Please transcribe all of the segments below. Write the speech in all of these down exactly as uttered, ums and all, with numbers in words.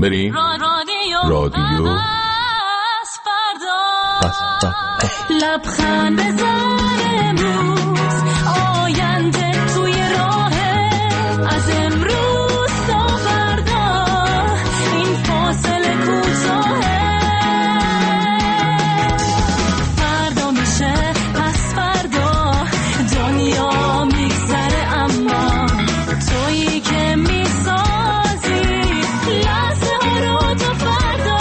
بریم رادیو از فردا لبخند بزن امروز آینده توی راهه از امروز تا فردا این فاصله کوتاهه فردا میشه پس فردا دنیا میگذره اما تویی که میسازی لحظه ها رو تا فردا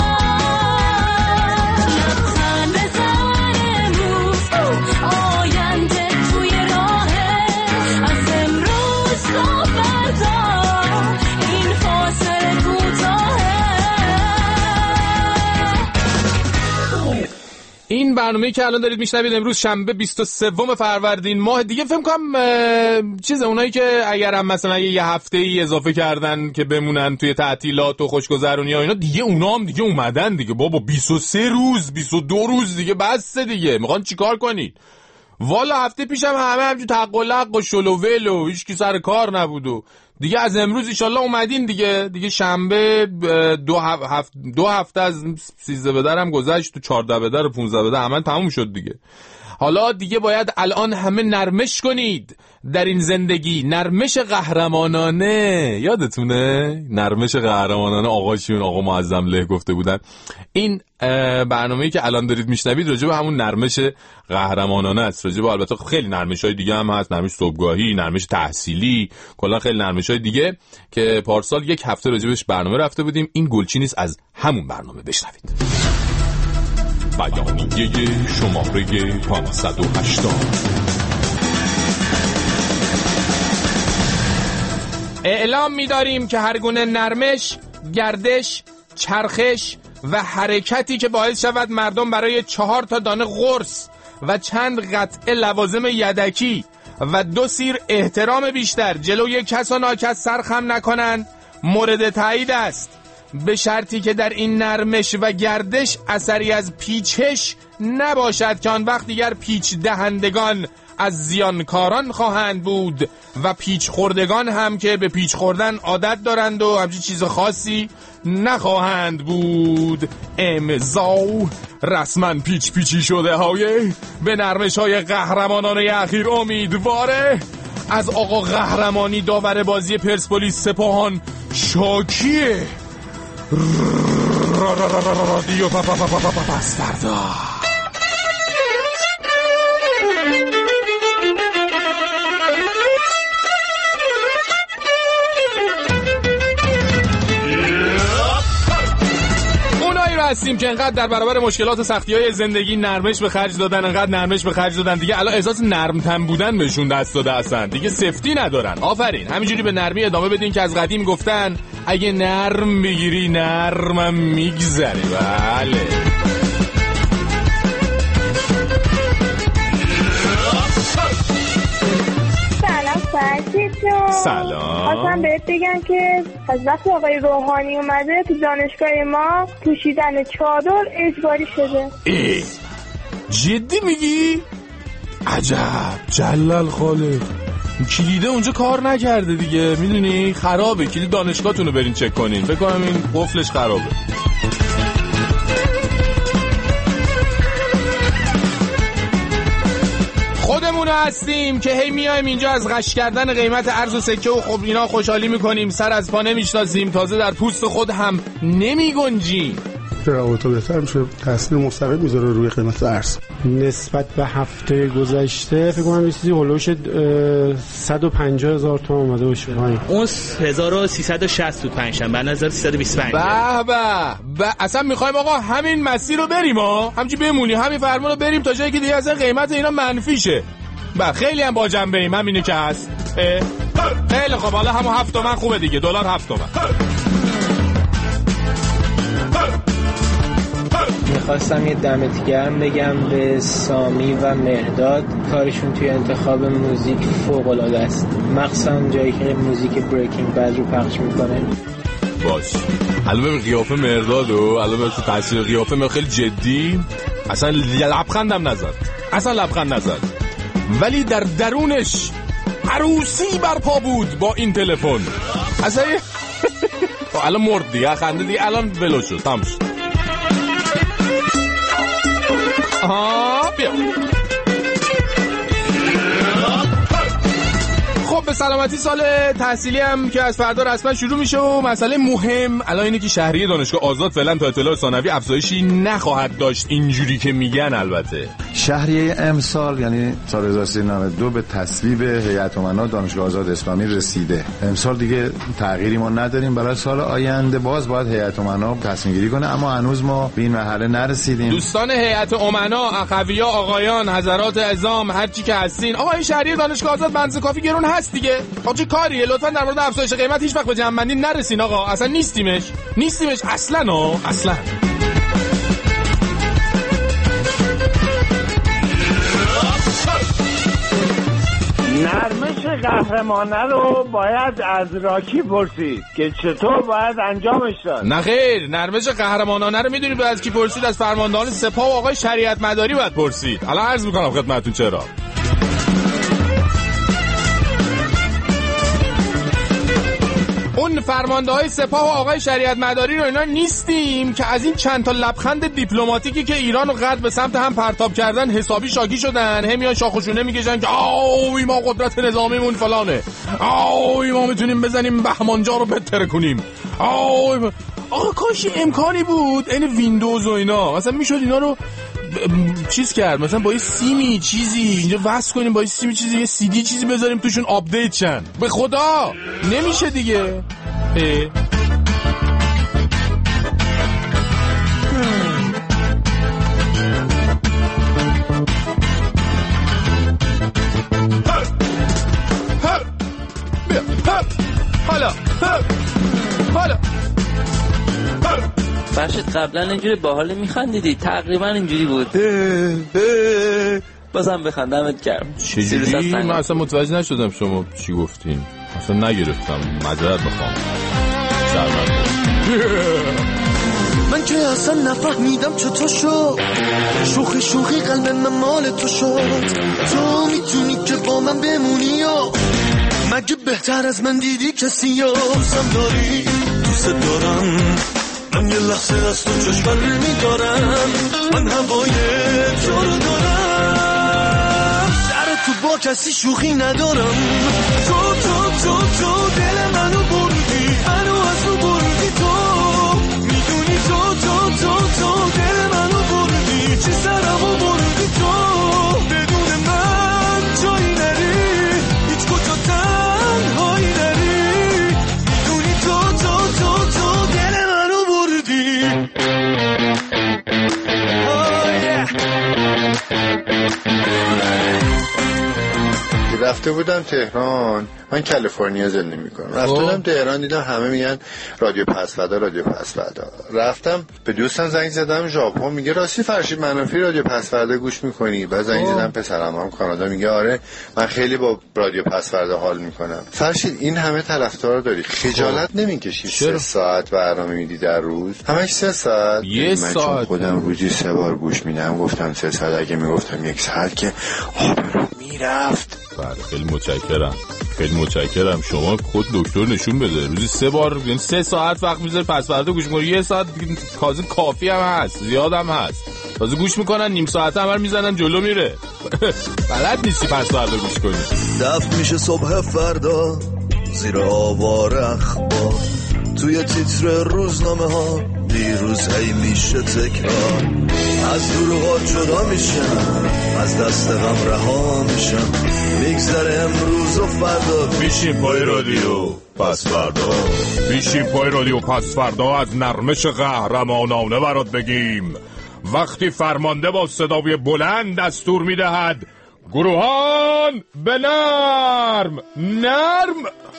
لبخند بزن امروز آینده توی راهه از امروز تا فردا این فاصله کوتاهه. این برنامه‌ای که الان دارید میشنوید امروز شنبه بیست و سوم فروردین ماه دیگه فکر کنم چیز اونایی که اگر هم مثلا یه هفته‌ای اضافه کردن که بمونن توی تعطیلات و خوشگذرونی ها اینا دیگه اونا هم دیگه اومدن دیگه بابا بیست و سه روز بیست و دو روز دیگه بس دیگه میخوان چیکار کنید؟ والا هفته پیشم همه همجور تق و لق و شل و ول و هیچ کی سر کار نبود و دیگه از امروز ان شاءالله اومدین دیگه دیگه شنبه دو هفته دو هفته از سیزده به درم گذشت تو چهارده به در و پانزده به در همه تموم شد دیگه. حالا دیگه باید الان همه نرمش کنید در این زندگی، نرمش قهرمانانه. یادتونه نرمش قهرمانانه آقاشون آقا معظم له گفته بودن. این برنامه‌ای که الان دارید میشنوید راجع به همون نرمش قهرمانانه است. راجع به البته خیلی نرمش‌های دیگه هم هست، نرمش صبحگاهی، نرمش تحصیلی، کلا خیلی نرمش‌های دیگه که پارسال یک هفته راجع بهش برنامه رفته بودیم. این گلچینی است از همون برنامه، بشنوید. بیانیه شماره پانصد و هشتاد. اعلام می‌داریم که هر گونه نرمش، گردش، چرخش و حرکتی که باعث شود مردم برای چهار تا دانه قرص و چند قطعه لوازم یدکی و دو سیر احترام بیشتر جلوی کس و ناکس سرخم نکنند مورد تایید است، به شرطی که در این نرمش و گردش اثری از پیچش نباشد که آن وقت دیگر پیچ دهندگان از زیانکاران خواهند بود و پیچ خوردگان هم که به پیچ خوردن عادت دارند و همچین چیز خاصی نخواهند بود. امضا رسما پیچ پیچی شده های به نرمش های قهرمانانه اخیر امیدواره. از آقا قهرمانی داور بازی پرسپولیس سپاهان شاکیه. رادیو پس فردا. اونایی رو هستیم که انقدر در برابر مشکلات و سختی‌های زندگی نرمش به خرج دادن، انقدر نرمش به خرج دادن دیگه الان احساس نرمتن بودن بهشون دست داده هستن دیگه، سفتی ندارن. آفرین، همینجوری به نرمی ادامه بدین که از قدیم گفتن اگه نرم بگیری نرمم میگذره. بله سلام. اصلا بهت بگم که از وقت آقای روحانی اومده تو دانشگاه ما پوشیدن چادر اجباری شده. ای جدی میگی؟ عجب جلال خاله، کلیده اونجا کار نکرده دیگه، میدونی خرابه. کلید دانشگاهتونو برین چک کنین، فکر کنم این قفلش خرابه. خودمون هستیم که هی میایم اینجا از غش کردن قیمت ارز و سکه و خب اینا خوشحالی میکنیم، سر از پا نمیشناسیم، تازه در پوست خود هم نمیگنجیم. روابط بهتر میشه، تاثیر مستقیم میذاره روی قیمت ارز. نسبت به هفته گذشته فکر کنم یه چیزی هولوش صد و پنجاه هزار تومان اومده باشه پایین. اون هزار و سیصد و شصت بود پنجشنبه، بعد هزار و سیصد و بیست و پنج. به به اصلا میخوایم آقا همین مسیر رو بریم ها، همچی بمونی همین فرمون رو بریم تا جایی که دیگه اصلا قیمت اینا منفی شه. با خیلی هم با جنبه ایم، همینه که هست. خیلی خب حالا همون هفت تومن خوبه دیگه، دلار هفت تومن. میخواستم یه دمت گرم بگم به سامی و مهداد، کارشون توی انتخاب موزیک فوق العاده است، مخصوصا جایی که موزیک بریکینگ بد رو پخش میکنه. باش الان ببین قیافه مهداد و الان ببین تو تاثیر قیافه من خیلی جدی، اصلا لبخندم نزد، اصلا لبخند نزد، ولی در درونش عروسی برپا بود با این تلفن. اصلا خب الان مرد دیگه، خنده دیگه الان ولو شد، تموم شد. آها بیا. خب به سلامتی سال تحصیلی هم که از فردا رسما شروع میشه و مسئله مهم الان اینه که شهریه دانشگاه آزاد فعلا تا اطلاع ثانوی افزایشی نخواهد داشت، اینجوری که میگن. البته شهریه امسال یعنی سال هزار و سیصد و نود و دو به تصویب هیئت امنا دانشگاه آزاد اسلامی رسیده. امسال دیگه تغییری ما نداریم. برای سال آینده باز باید هیئت امنا تصمیم گیری کنه، اما هنوز ما به این مرحله نرسیدیم. دوستان هیئت امنا، اخویا، آقایان، حضرات عظام، هر چی که هستین، آقا این شهریه دانشگاه آزاد بنز کافی گرون هست دیگه. آقا چه کاریه؟ لطفا در مورد افزایش قیمت هیچ وقت به جنبندی نرسین آقا. اصلا نیستیمش نیستیمش اصلا ها اصلا. نرمش قهرمانه رو باید از راکی پرسید که چطور باید انجامش داد. نه خیر، نرمش قهرمانانه رو میدونید باید از کی پرسید؟ از فرماندهان سپاه و آقای شریعت مداری باید پرسید. الان عرض میکنم خدمتتون چرا. اون فرمانده های سپاه و آقای شریعت مداری رو اینا نیستیم که از این چند تا لبخند دیپلماتیکی که ایران و غرب به سمت هم پرتاب کردن حسابی شاکی شدن. هم میان شاخشونه میکشن که آوی ما قدرت نظامیمون فلانه، آوی ما میتونیم بزنیم بهمانجا رو بتره کنیم، آوی ما... آقا کاش امکانی بود این ویندوز و اینا مثلا میشد اینا رو چیز کرد، مثلا با یه سیمی چیزی اینجا وصل کنیم، با یه سیمی چیزی یه سی دی چیزی بذاریم توشون آپدیت شن. به خدا نمیشه دیگه. اه. حالا حالا فرشت قبلا اینجوری باحال میخندیدی، تقریبا اینجوری بود. بازم بخندمت گرم. چجوری؟ من اصلا متوجه نشدم شما چی گفتین، اصلا نگرفتم، معذرت بخوام. شرمنده. من که اصلا نفهمیدم چطور شد، شوخی شوخی قلب من مال تو شد. تو میتونی که با من بمونی یا مگه بهتر از من دیدی کسی یا دوستم داری؟ دوست دارم، من یه لحظه از تو چشم میدارم، من هوای تو رو دارم، سر تو با کسی شوخی ندارم. تو تو تو تو دل منو بردی، منو از تو بردی، تو میدونی تو تو تو تو دل منو بردی، چه سرمو بردی تو، بدون من جایی نری، هیچ کجا تنهایی نری، میدونی تو تو تو تو دل منو بردی. رفته بودم تهران، من کالیفرنیا زندگی میکنم. رفته بودم تهران، دیدم همه میگن رادیو پسوردا رادیو پسوردا. رفتم به دوستم زنگ زدم ژاپن، میگه راستی فرشید منافی رادیو پسوردا گوش میکنی؟ بعد زنگ زدم پسرم هم کانادا، میگه آره من خیلی با رادیو پسوردا حال میکنم. فرشید این همه طرفدار داری، خجالت نمیکشی سه ساعت برنامه میدی در روز؟ همش سه ساعت. یه من ساعت چون خودم روزی سه بار گوش میدم گفتم سه ساعت، اگه میگفتم یک ساعت که آبرو میرفت. بله خیلی متشکرم، خیلی متشکرم. شما خود دکتر نشون بده روزی سه بار یعنی سه ساعت وقت میذاری پسوردا گوش میکنی. یه ساعت کازه کافی هم هست، زیاد هم هست. تازه گوش میکنن نیم ساعت هم میزنن جلو میره. بلد نیستی پسوردا گوش کنی. دفت میشه صبح فردا زیر آوار اخبار، توی تیتر روزنامه ها دیروز هی میشه تکرار، از دروغا جدا میشم، از دست غم رها میشم، میگذره امروز و فردا، میشیم پای رادیو پس فردا، میشیم پای رادیو پس فردا از نرمش قهرمانانه برات بگیم. وقتی فرمانده با صدای بلند دستور میدهد گروهان به نرم نرم.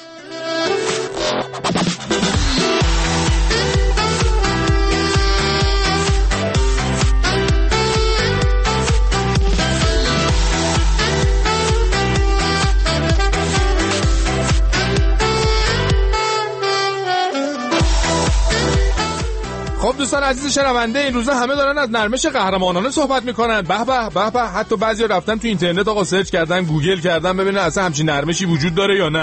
خب دوستان عزیز شنونده، این روزا همه دارن از نرمش قهرمانانه صحبت میکنن. به به به به، حتی بعضیا رفتن تو اینترنت آقا سرچ کردن، گوگل کردن ببینن اصلا همچین نرمشی وجود داره یا نه.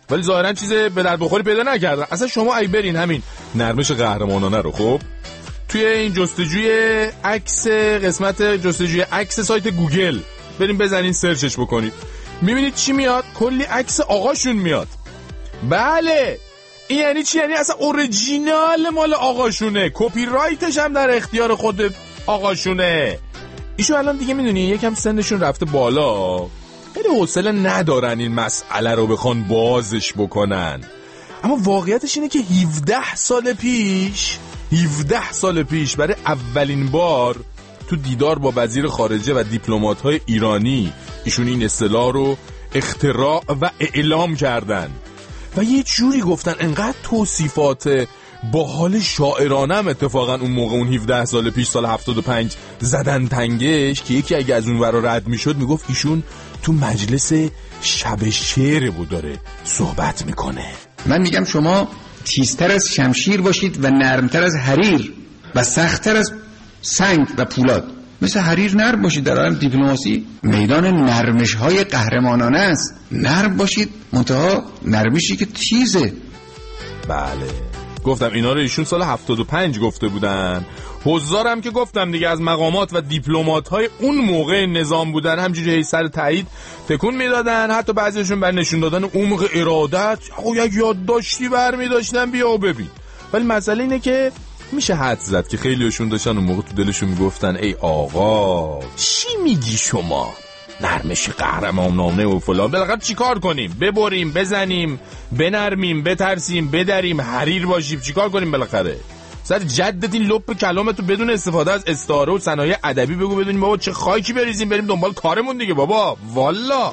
ولی ظاهرا چیز به در بخوری پیدا نکردن. اصلا شما اگه برین همین نرمش قهرمانانه رو خب توی این جستجوی عکس قسمت جستجوی عکس سایت گوگل بریم بزنین سرچش بکنید، میبینید چی میاد؟ کلی عکس آقاشون میاد. بله این یعنی چی؟ یعنی اصلا اوریجینال مال آقاشونه، کپی رایتش هم در اختیار خود آقاشونه. ایشون الان دیگه میدونی یکم سنشون رفته بالا، خیلی حوصله ندارن این مسئله رو بخوان بازش بکنن. اما واقعیتش اینه که هفده سال پیش هفده سال پیش برای اولین بار تو دیدار با وزیر خارجه و دیپلمات‌های ایرانی ایشون این اصطلاح رو اختراع و اعلام کردن و یه جوری گفتن انقدر توصیفات با حال شاعرانم اتفاقا اون موقع اون هفده سال پیش سال هفتاد و پنج زدن تنگش که یکی اگه از اون ورا رد میشد میگفت ایشون تو مجلس شب شعر بود داره صحبت میکنه. من میگم شما تیزتر از شمشیر باشید و نرمتر از حریر و سختتر از سنگ و پولاد. مثل حریر نرم باشید. در عالم دیپلماسی میدان نرمش های قهرمانانه است. نرم باشید، منتها نرمشی که تیزه. بله گفتم اینا رو ایشون سال هفتاد و پنج گفته بودن. حضارم که گفتم دیگه از مقامات و دیپلمات های اون موقع نظام بودن، همجوری سر تایید تکون میدادن، حتی بعضیشون بر نشون دادن عمق ارادت او یک یادداشتی برمی داشتن بیا و ببین. ولی مسئله اینه که میشه حد زد که خیلیشون داشتن اون موقع تو دلشون میگفتن ای آقا چی میگی شما؟ نرمش قهرمانانه و فلان. بالاخره چیکار کنیم؟ ببریم، بزنیم، بنرمیم، بترسیم، بدریم، حریر باشیم، چیکار کنیم بالاخره؟ سر جدت این لپ کلامتو بدون استفاده از استعاره و صنایع ادبی بگو بدونیم بابا چه خاکی بریزیم بریم دنبال کارمون دیگه بابا. والا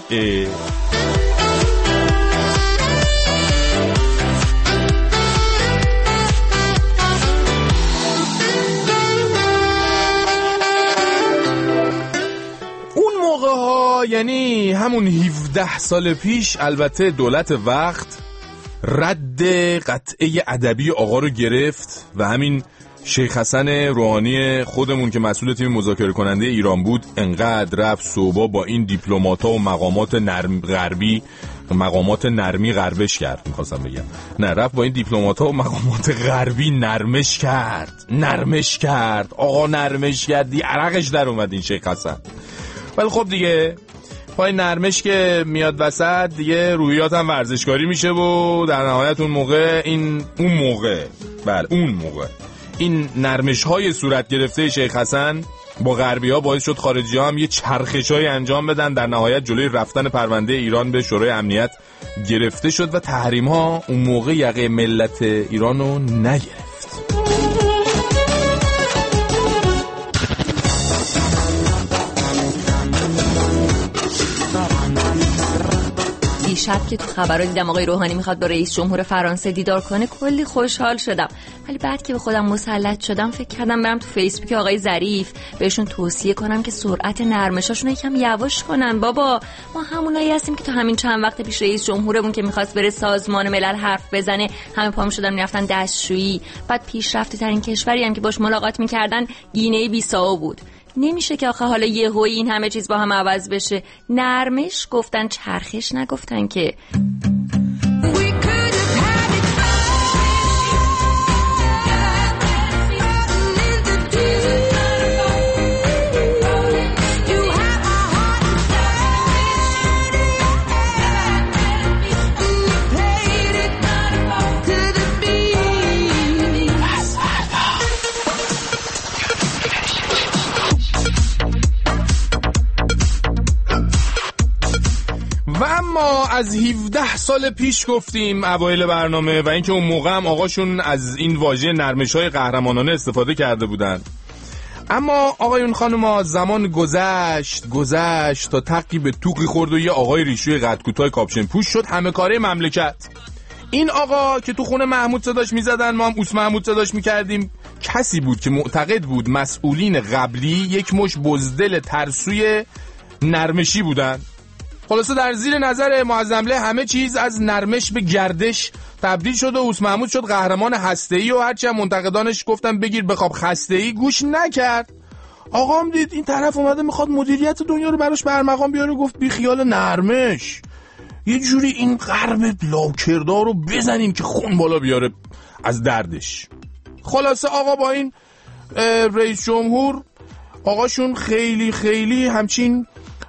یعنی همون هفده سال پیش البته دولت وقت رد قطعه ادبی آقا رو گرفت و همین شیخ حسن روحانی خودمون که مسئول تیم مذاکره کننده ایران بود انقدر رفت صوبا با این دیپلمات‌ها و مقامات نرم غربی مقامات نرمی غربش کرد. می‌خواستم بگم نه، رفت با این دیپلمات‌ها و مقامات غربی نرمش کرد نرمش کرد آقا نرمش کردی عرقش در اومد این شیخ حسن. ولی خب دیگه پای نرمش که میاد وسط دیگه روحیات هم ورزشکاری میشه و در نهایت اون موقع این اون موقع بله اون موقع این نرمش های صورت گرفته شیخ حسن با غربی ها باعث شد خارجی ها هم یه چرخش های انجام بدن. در نهایت جلوی رفتن پرونده ایران به شورای امنیت گرفته شد و تحریم ها اون موقع یقه ملت ایران رو نگرفت. دیشب که تو خبرها دیدم آقای روحانی میخواد با رئیس جمهور فرانسه دیدار کنه کلی خوشحال شدم، ولی بعد که به خودم مسلط شدم فکر کردم برم تو فیسبوک آقای ظریف بهشون توصیه کنم که سرعت نرمشاشون یکم یواش کنن. بابا ما همونایی هستیم که تو همین چند وقت پیش رئیس جمهورمون که میخواست بره سازمان ملل حرف بزنه همه پا میشدن میرفتن دستشویی. بعد پیشرفته ترین کشوری هم که باش ملاقات میکردن گینه بیساو بود. نمیشه که آخه حالا یهویی این همه چیز با هم عوض بشه. نرمش گفتن چرخش نگفتن که. از هفده سال پیش گفتیم اوایل برنامه و اینکه اون موقع هم آقاشون از این واژه نرمش‌های قهرمانانه استفاده کرده بودن. اما آقایون خانوما زمان گذشت گذشت تا تقی به توقی خورد و یه آقای ریشوی قد کوتاه کاپشن پوش شد همه کاره مملکت. این آقا که تو خونه محمود صداش میزدن ما هم اوس محمود صداش میکردیم کسی بود که معتقد بود مسئولین قبلی یک مش بزدل ترسوی نرمشی بودن. خلاصه در زیر نظر معظمله همه چیز از نرمش به گردش تبدیل شد و اوس محمود شد قهرمان هسته‌ای و هرچی منتقدانش گفتن بگیر بخواب خسته‌ای گوش نکرد. آقام دید این طرف اومده میخواد مدیریت دنیا رو براش برمقام بیاره گفت بی خیال نرمش. یه جوری این غرب لاکردار رو بزنیم که خون بالا بیاره از دردش. خلاصه آقا با این رئیس جمهور آقاشون خیلی خیلی همچین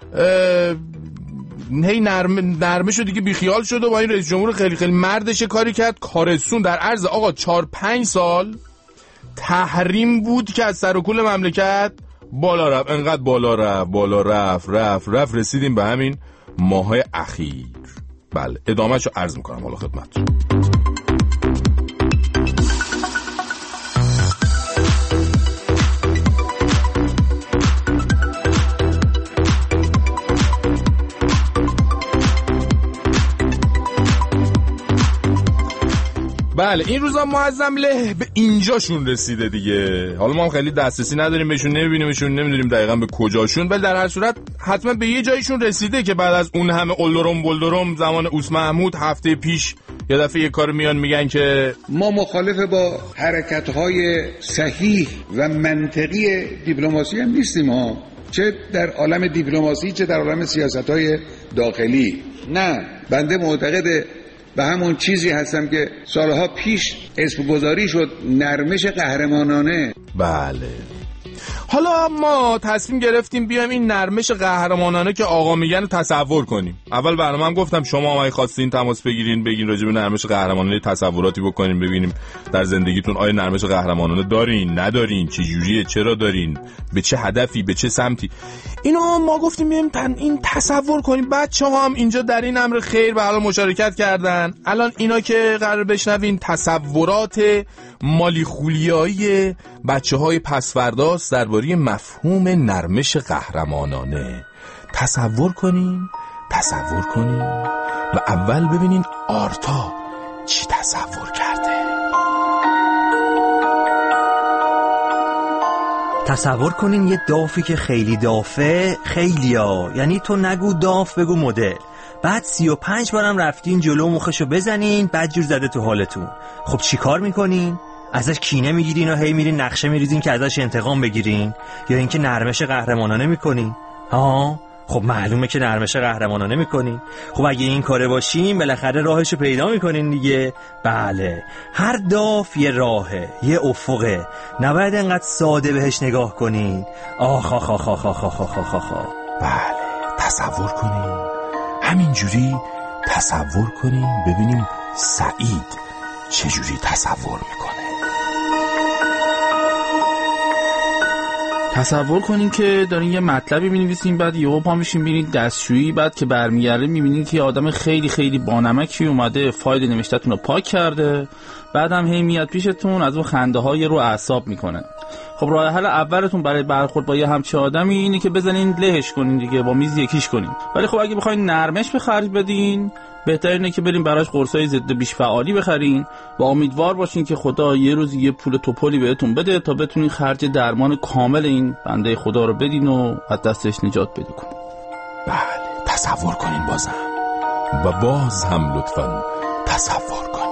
هی نرم نرمه شد دیگه، بیخیال شد و با این رئیس جمهور خیلی خیلی مردش کاری کرد. کارستون در عرض آقا چهار پنج سال تحریم بود که از سر و کل مملکت بالا رفت. انقدر بالا رفت بالا رفت رفت رفت رسیدیم به همین ماهای اخیر. بله ادامهشو عرض میکنم حالا خدمت. بله این روزا معظم له به اینجاشون رسیده دیگه. حالا ما هم خیلی دسترسی نداریم بهشون، نمیبینیمشون، نمیدونیم دقیقاً به کجاشون، ولی در هر صورت حتما به یه جایشون رسیده که بعد از اون همه اولدرم بولدرم زمان اوس محمود هفته پیش یه دفعه یه کار میان میگن که ما مخالف با حرکت‌های صحیح و منطقی دیپلماسی هم نیستیم ها، چه در عالم دیپلماسی چه در عالم سیاست‌های داخلی. نه، بنده معتقد به همون چیزی هستم که سالها پیش اسم گذاری شد، نرمش قهرمانانه. بله حالا ما تصمیم گرفتیم بیایم این نرمش قهرمانانه که آقا میگن تصور کنیم. اول برنامه هم گفتم شما هم خواستین تماس بگیرین بگین راجع به نرمش قهرمانانه تصوراتی بکنین، ببینیم در زندگیتون آیا نرمش قهرمانانه دارین ندارین، چه جوریه، چرا دارین، به چه هدفی، به چه سمتی. اینو ما گفتیم بیایم تن این تصور کنیم. بچه‌ها هم اینجا در این امر خیر به حال مشارکت کردن. الان اینا که قرار بشنوین تصورات مالی خولیایی بچه‌های پسورداست درباره مفهوم نرمش قهرمانانه. تصور کنین تصور کنین و اول ببینین آرتا چی تصور کرده. تصور کنین یه دافی که خیلی دافه، خیلی ها، یعنی تو نگو داف بگو مدل. بعد سی و پنج بارم رفتین جلو مخشو بزنین، بعد جور زده تو حالتون. خب چی کار میکنین؟ ازش کینه میگیرین و هی میرین نقشه میریزین که ازش انتقام بگیرین، یا اینکه نرمش قهرمانانه میکنین؟ ها خب معلومه که نرمش قهرمانانه میکنین. خب اگه این کاره باشین بالاخره راهشو پیدا میکنین دیگه. بله هر داف یه راهه، یه افقه، نباید انقدر ساده بهش نگاه کنین. آخ آخ آخ آخ آخ آخ آخ آخ. بله تصور کنین، همینجوری تصور کنین ببینیم سعید چجوری تصور میکنه. تصور کنین که دارین یه مطلبی می‌نویسین، بعد یهو پا میشین میرین دستشویی، بعد که برمیگردین میبینین که یه آدم خیلی خیلی بانمکی اومده فایل نوشته‌تون رو پاک کرده، بعدم هی میاد پیشتون از اون خنده‌های رو اعصاب میکنه. خب راه حل اولتون برای برخورد با یه همچین آدمی اینه که بزنین لهش کنین دیگه، با میز یکیش کنین. ولی خب اگه بخواید نرمش به خرج بدین، بهتر اینه که بریم براش قرصای ضد بیش فعالی بخرین و امیدوار باشین که خدا یه روز یه پول توپلی بهتون بده تا بتونین خرج درمان کامل این بنده خدا رو بدین و از دستش نجات پیدا کنین. بله تصور کنین بازم و باز هم لطفاً تصور کنین.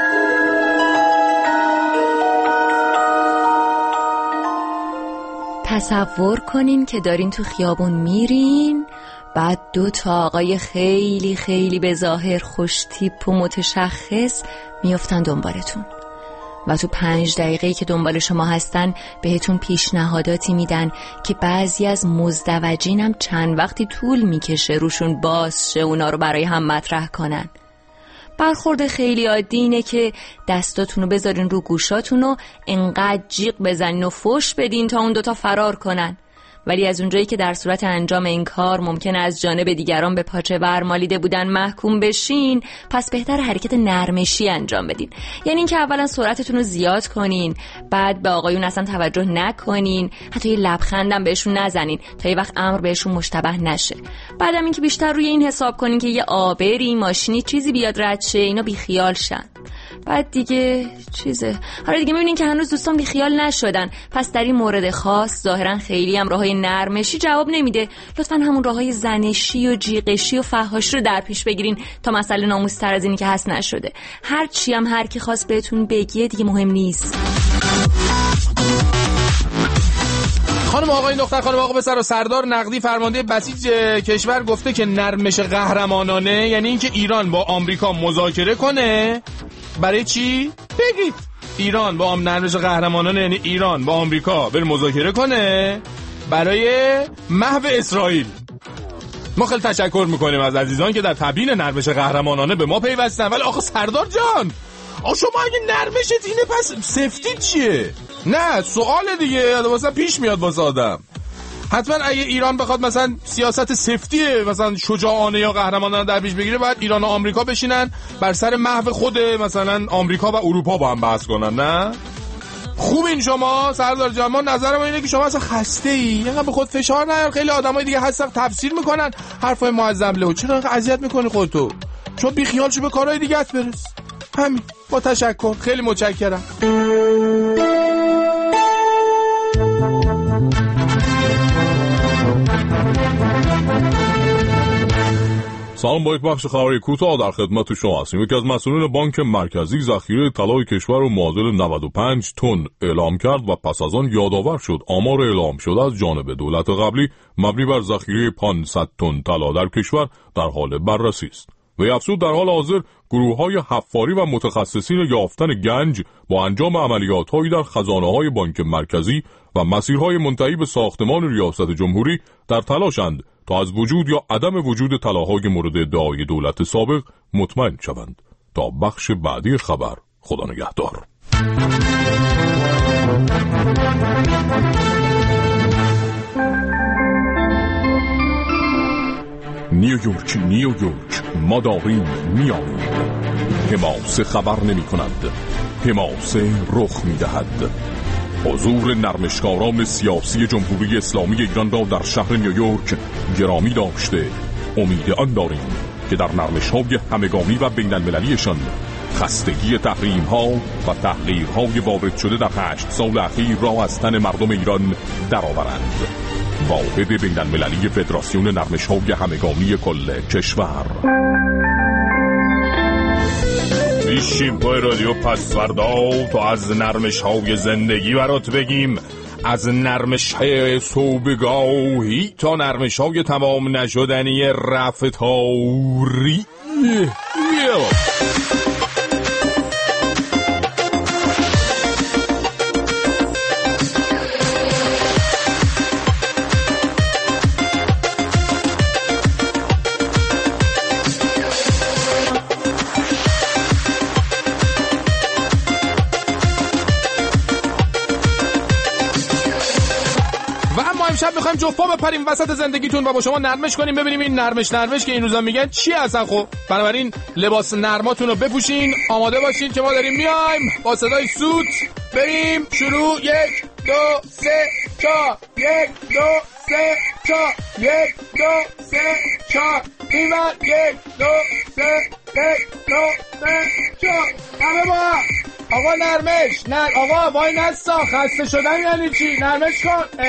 تصور کنین که دارین تو خیابون میرین، بعد دو تا آقای خیلی خیلی به ظاهر خوش تیپ و متشخص میافتن دنبالتون و تو پنج دقیقه‌ای که دنبال شما هستن بهتون پیشنهاداتی میدن که بعضی از مزدوجین هم چند وقتی طول میکشه روشون باز شه اونا رو برای هم مطرح کنن. برخورد خیلی عادی اینه که دستاتونو بذارین رو گوشاتون و انقدر جیغ بزنین و فوش بدین تا اون دوتا فرار کنن. ولی از اونجایی که در صورت انجام این کار ممکنه از جانب دیگران به پاچه برمالیده بودن محکوم بشین، پس بهتر حرکت نرمشی انجام بدین. یعنی اینکه اولا سرعتتون رو زیاد کنین، بعد به آقایون اصلا توجه نکنین، حتی یه لبخندم بهشون نزنین تا یه وقت امر بهشون مشتبه نشه. بعدم اینکه بیشتر روی این حساب کنین که یه آبری، ماشینی، چیزی بیاد رد شه اینا بیخیال شن. بعد دیگه چیزه حالا دیگه میبینین که هنوز دوستان بی خیال نشدن، پس در این مورد خاص ظاهرا خیلی هم راههای نرمشی جواب نمیده. لطفا همون راههای زنشی و جیغشی و فحاشی رو در پیش بگیرین تا مسئله ناموستر از اینی که هست نشده. هر چی هم هر کی خواست بهتون بگیه دیگه مهم نیست. خانم آقای دختر خانم آقا پسر و سردار نقدی فرمانده بسیج کشور گفته که نرمش قهرمانانه یعنی اینکه ایران با آمریکا مذاکره کنه. برای چی؟ بگید. ایران با هم نرمش قهرمانانه یعنی ایران با آمریکا بره مذاکره کنه برای محو اسرائیل. ما خیلی تشکر میکنیم از عزیزان که در تبیین نرمش قهرمانانه به ما پیوستن. ولی آخه سردار جان، آخه شما اگه نرمشت اینه پس سفتی چیه؟ نه سوال دیگه واسه پیش میاد واسه آدم. حتما اگه ایران بخواد مثلا سیاست سفتی مثلا شجاعانه یا قهرمانانه در پیش بگیره، باید ایران و آمریکا بشینن بر سر محو خود مثلا آمریکا و اروپا با هم بحث کنن. نه خوب این شما سردار جان، ما نظرم اینه که شما اصلا خسته ای، اینقدر به خود فشار نیار. خیلی آدمای دیگه هستن تفسیر میکنن حرفای معظم له، چرا اینقدر اذیت میکنی خودتو؟ چون بی خیال شو به کارهای دیگه‌ات برس. همین. با تشکر، خیلی متشکرم. سلام، با یک بخش خبری کوتاه در خدمت شما هستیم. یکی از مسئولین بانک مرکزی ذخیره طلای کشور رو معادل نود و پنج تن اعلام کرد و پس از آن یادآور شد آمار اعلام شده از جانب دولت قبلی مبنی بر ذخیره پانصد تن طلا در کشور در حال بررسی است. و افزود در حال حاضر گروه‌های حفاری و متخصصین یافتن گنج با انجام عملیات‌هایی در خزانه‌های بانک مرکزی و مسیرهای منتهی به ساختمان ریاست جمهوری در تلاشند تا از وجود یا عدم وجود طلاهای مورد ادعای دولت سابق مطمئن شوند. تا بخش بعدی خبر، خدا نگهدار. نیویورک نیویورک ما داریم میاییم. حماسه خبر نمی کند، حماسه رخ می دهد. حضور نرمشکاران سیاسی جمهوری اسلامی ایران را در شهر نیویورک گرامی داشته امید آن داریم که در نرمش‌های همگانی و بین المللیشان خستگی تحریم ها و تحقیرهای وارد شده در هشت سال اخیر را از تن مردم ایران درآورند. واحد بین المللی فدراسیون نرمش‌های همگانی کل کشور. بیشیم پای رادیو پسوردا تا از نرمش‌های زندگی برات بگیم، از نرمش‌های صوبگاهی تا نرمش‌های تمام نشدنی رفتاری. امشب میخوایم جفت پا بپریم وسط زندگیتون و با شما نرمش کنیم، ببینیم این نرمش نرمش که این روزا میگن چی اصلا. خب بنابراین لباس نرماتون رو بپوشین، آماده باشین که ما داریم میایم با صدای سوت. بریم شروع. یک دو سه چهار، یک دو سه چهار، یک دو سه چهار، ایمان، یک دو سه یک دو سه چهار. همه با آقا نرمش. نه آقا وای نستا، خسته شدن یعنی چی؟ نرمش کن.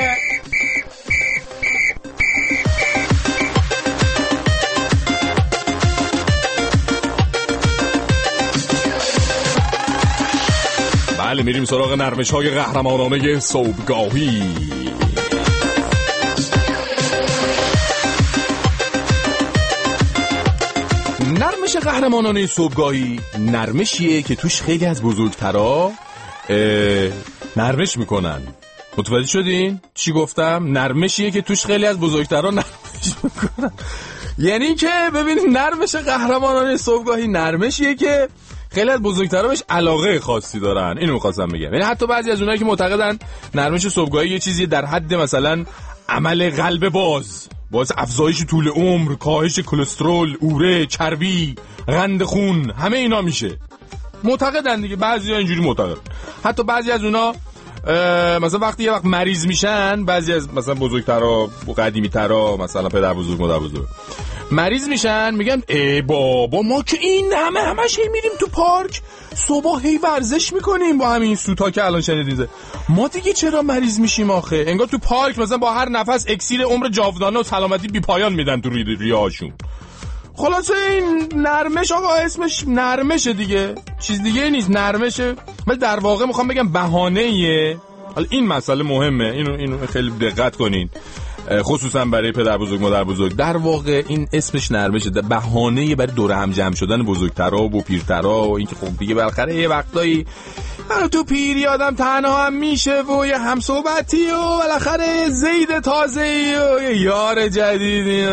بله، میریم سراغ نرمش های قهرمانانه صبحگاهی. نرمش قهرمانانه صبحگاهی نرمشیه که توش خیلی از بزرگترا نرمش میکنن. متوجه شدین؟ چی گفتم؟ نرمشیه که توش خیلی از بزرگترا نرمش میکنن. یعنی که ببینید نرمش قهرمانانه صبحگاهی نرمشیه که خیلی از بزرگترا بهش علاقه خاصی دارن. اینو می‌خواستم بگم. یعنی حتی بعضی از اونایی که معتقدن نرمش صبحگاهی یه چیزی در حد مثلا عمل قلب باز، باعث افزایش طول عمر، کاهش کلسترول، اوره، چربی، قند خون، همه اینا میشه. معتقدن دیگه، بعضیا اینجوری معتقدن. حتی بعضی از اونا مثلا وقتی یه وقت مریض میشن، بعضی از مثلا بزرگترا و قدیمی‌ترا، مثلا پدر بزرگ مادر بزرگ مریض میشن، میگن ای بابا ما که این همه همش هی میریم تو پارک صبح هی ورزش میکنیم با همین سوتا که الان شنیدید، ما دیگه چرا مریض میشیم آخه؟ انگار تو پارک مثلا با هر نفس اکسیر عمر جاودانه و سلامتی بی پایان میدن تو ریهاشون. خلاصه این نرمش آقا اسمش نرمشه دیگه، چیز دیگه نیست، نرمشه. ولی در واقع میخوام بگم بهانه‌ایه حالا این مسئله مهمه، اینو اینو خیلی دقت کنین، خصوصا برای پدر بزرگ مادر بزرگ. در واقع این اسمش نرمشه، بهانه برای دور هم جمع شدن بزرگترا و پیرترا و اینکه خب دیگه بالاخره یه وقتایی تو پیری آدم تنها هم میشه و یه همصحبتی و بالاخره زید تازه‌ای و یه یار جدیدی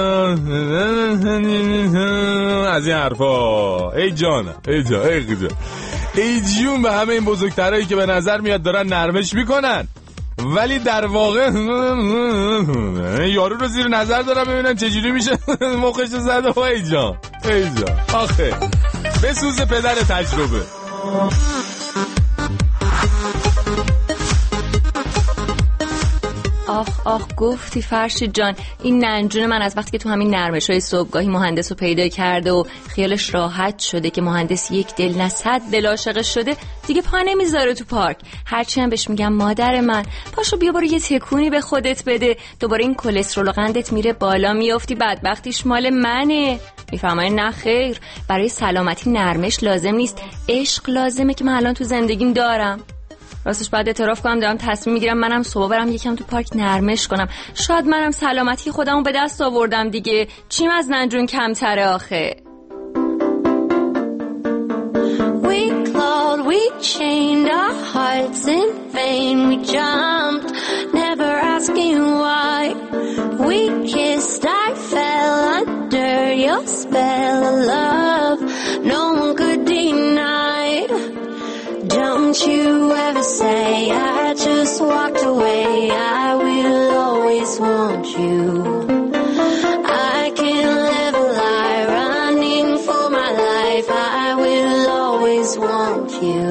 از این حرفا. ای جانم، ای جان، ای خجا، ای جون به همه این بزرگترایی که به نظر میاد دارن نرمش میکنن ولی در واقع یارو رو زیر نظر دارم ببینم چجوری میشه مخش زده. ای جان، ای جان، آخه بسوز پدر تجربه. آخ آخ گفتی فرشید جان، این ننجون من از وقتی که تو همین نرمش‌های صبحگاهی مهندس رو پیدا کرده و خیالش راحت شده که مهندس یک دل نه صد دل عاشقش شده، دیگه پا نمیذاره تو پارک. هرچی هم بهش میگم مادر من پاشو بیا برو یه تکونی به خودت بده، دوباره این کلسترول و قندت میره بالا، میافتی بدبختیش مال منه. میفهمای نه خیر، برای سلامتی نرمش لازم نیست، عشق لازمه که من الان تو زندگیم دارم. راستش باید اعتراف کنم دارم تصمیم میگیرم منم صبح برم یکم تو پارک نرمش کنم، شاید منم سلامتی خودمو به دست آوردم دیگه، چیم از ننجون کمتره آخه. We clawed, we chained our hearts in vain, we jumped, never asking why. We kissed, I fell under your spell of love, no one could deny. Don't you ever say I just walked away, I will always want you. I can't live a lie, running for my life, I will always want you.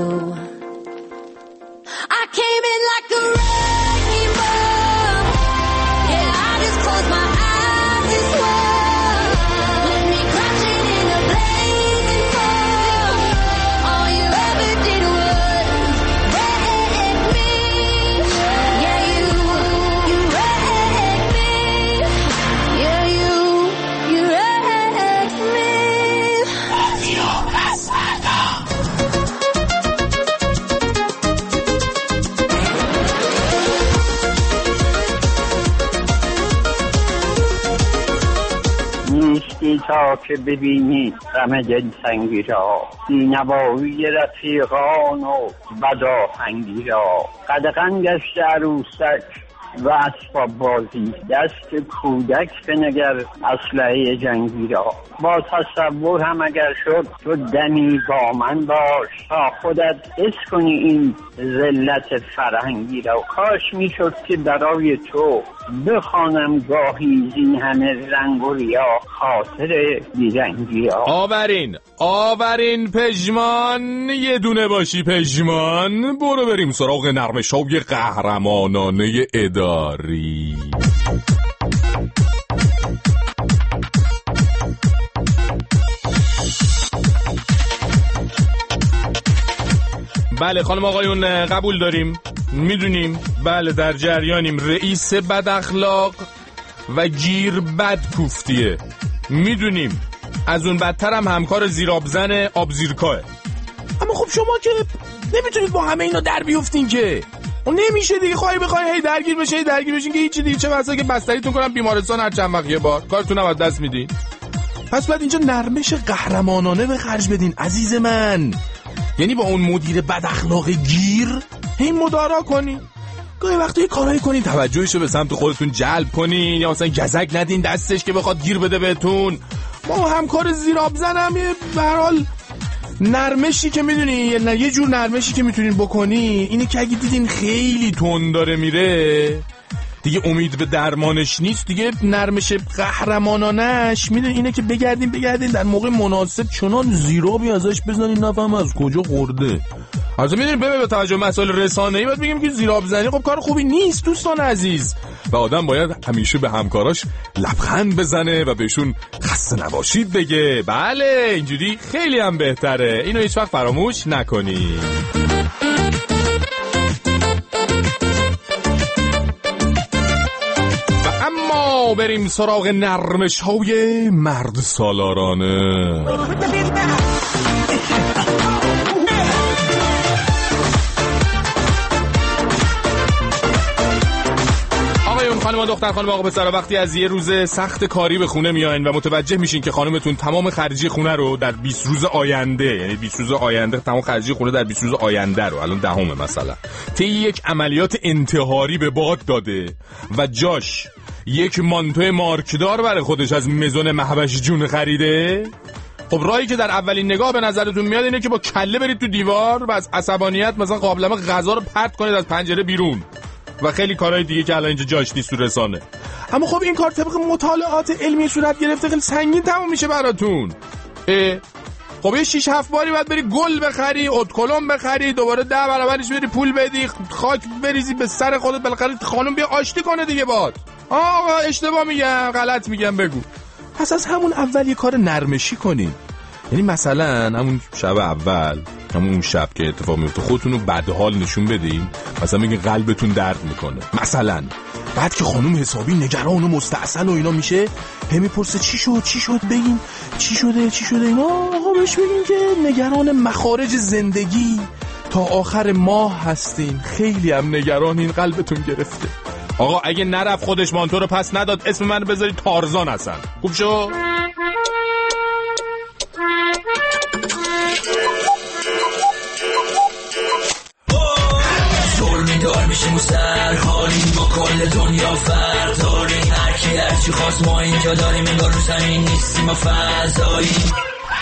I came in like a rainbow, yeah, I just closed my eyes and swore, let me crashing in the blazing fall, all you ever did was wreck me, yeah you, you wrecked me, yeah you, you wrecked me. Radio Pasada. نیستی تا که ببینی غم دلتنگی را، بینوایی رفیقان و بدآهنگی را، قدغن گشت عروسک و اسباب بازی، دست کودک بنگر اسلحه جنگی را، با تصور هم اگر شد تو دمی با من باش، تا خودت حس کنی این ذلت فرهنگی را. کاش میشد که برای تو بخوانم گاهی زین همه رنگ و ریا خاطر بیرنگی را. آورین آورین پژمان، یه دونه باشی پژمان. برو بریم سراغ نرمش‌های قهرمانانه اداری. بله خانم آقایون قبول داریم، میدونیم، بله در جریانیم. رئیس بد اخلاق و گیر بد کوفتیه، میدونیم. از اون بدتر هم همکار زیرابزن آبزیرکاه. اما خب شما که نمیتونید با همه اینا در بیفتین که، اون نمیشه دیگه. خواهی بخواهی هی درگیر بشه هی درگیر بشین که هیچی دیگه، چه بسا که بستریتون کنم بیمارستان هر چند وقت یه بار، کارتون هم از دست میدین. پس باید اینجا نرمش قهرمانانه به خرج بدین عزیز من. یعنی با اون مدیر بد اخلاق گیر هی مدارا کنین، گاهی وقتی کارایی کنین توجهشو به سمت خودتون جلب کنین، یا مثلا گزک ندین دستش که بخواد گیر بده بهتون. ما همکار زیرابزن هم یه به هر حال نرمشی که میدونی، یه جور نرمشی که میتونین بکنی اینه که اگه دیدین خیلی تند داره میره دیگه امید به درمانش نیست دیگه، نرمش قهرمانانش میدونی اینه که بگردین بگردین در موقع مناسب چنان زیرابی ازش بزنین نفهم از کجا خورده. از میدونی ببین با توجه به مسائل رسانه‌ای باید بگیم که زیراب زنی خب کار خوبی نیست دوستان عزیز، و آدم باید همیشه به همکاراش لبخند بزنه و بهشون خسته نباشید بگه. بله اینجوری خیلی هم بهتره، اینو هیچ وقت فراموش نکنی. و اما بریم سراغ نرمش های مرد سالارانه. خانم و دختر، خانم آقا پسر، وقتی از یه روز سخت کاری به خونه میاین و متوجه میشین که خانمتون تمام خرجی خونه رو در بیست روز آینده، یعنی بیست روز آینده تمام خرجی خونه در بیست روز آینده رو الان دهمه مثلا طی یک عملیات انتحاری به باد داده و جاش یک مانتو مارکدار برای خودش از مزون مهوش جون خریده، خب راهی که در اولین نگاه به نظرتون میاد اینه که با کله برید تو دیوار و از عصبانیت مثلا قابلمه غذا رو پرت کنید از پنجره بیرون و خیلی کارهای دیگه که الان اینجا جاش نیست تو رسانه. اما خب این کار طبق مطالعات علمی صورت گرفته خیلی سنگین تموم میشه براتون. خب یه شیش هفت باری باید بری گل بخری، ادکلم بخری، دوباره ده برابرش بری پول بدی، خاک بریزی به سر خودت، بالاخره خانم بیا آشتی کنه دیگه باد. آقا اشتباه میگم، غلط میگم، بگو. پس از همون اول یه کار نرمشی کنین. یعنی مثلا همون شب اول، همون اون شب که اتفاق میفته خودتون رو بدحال نشون بدین، مثلا بگین قلبتون درد میکنه مثلا. بعد که خانم حسابی نگران و مستعصل و اینا میشه، هی میپرسه چی شد چی شد بگین چی شده چی شده اینا. آقا بهش بگین که نگران مخارج زندگی تا آخر ماه هستین، خیلی هم نگرانین، قلبتون گرفته. آقا اگه نرفت خودش مانتو رو پس نداد، اسم من بذاری تارزان هستن. خوب شو؟ دار میشیم و سر حالیم با کل دنیا فرق داریم، هر کی هر چی خواست ما اینجا داریم، انگار رو زمین نیستیم و فضاییم.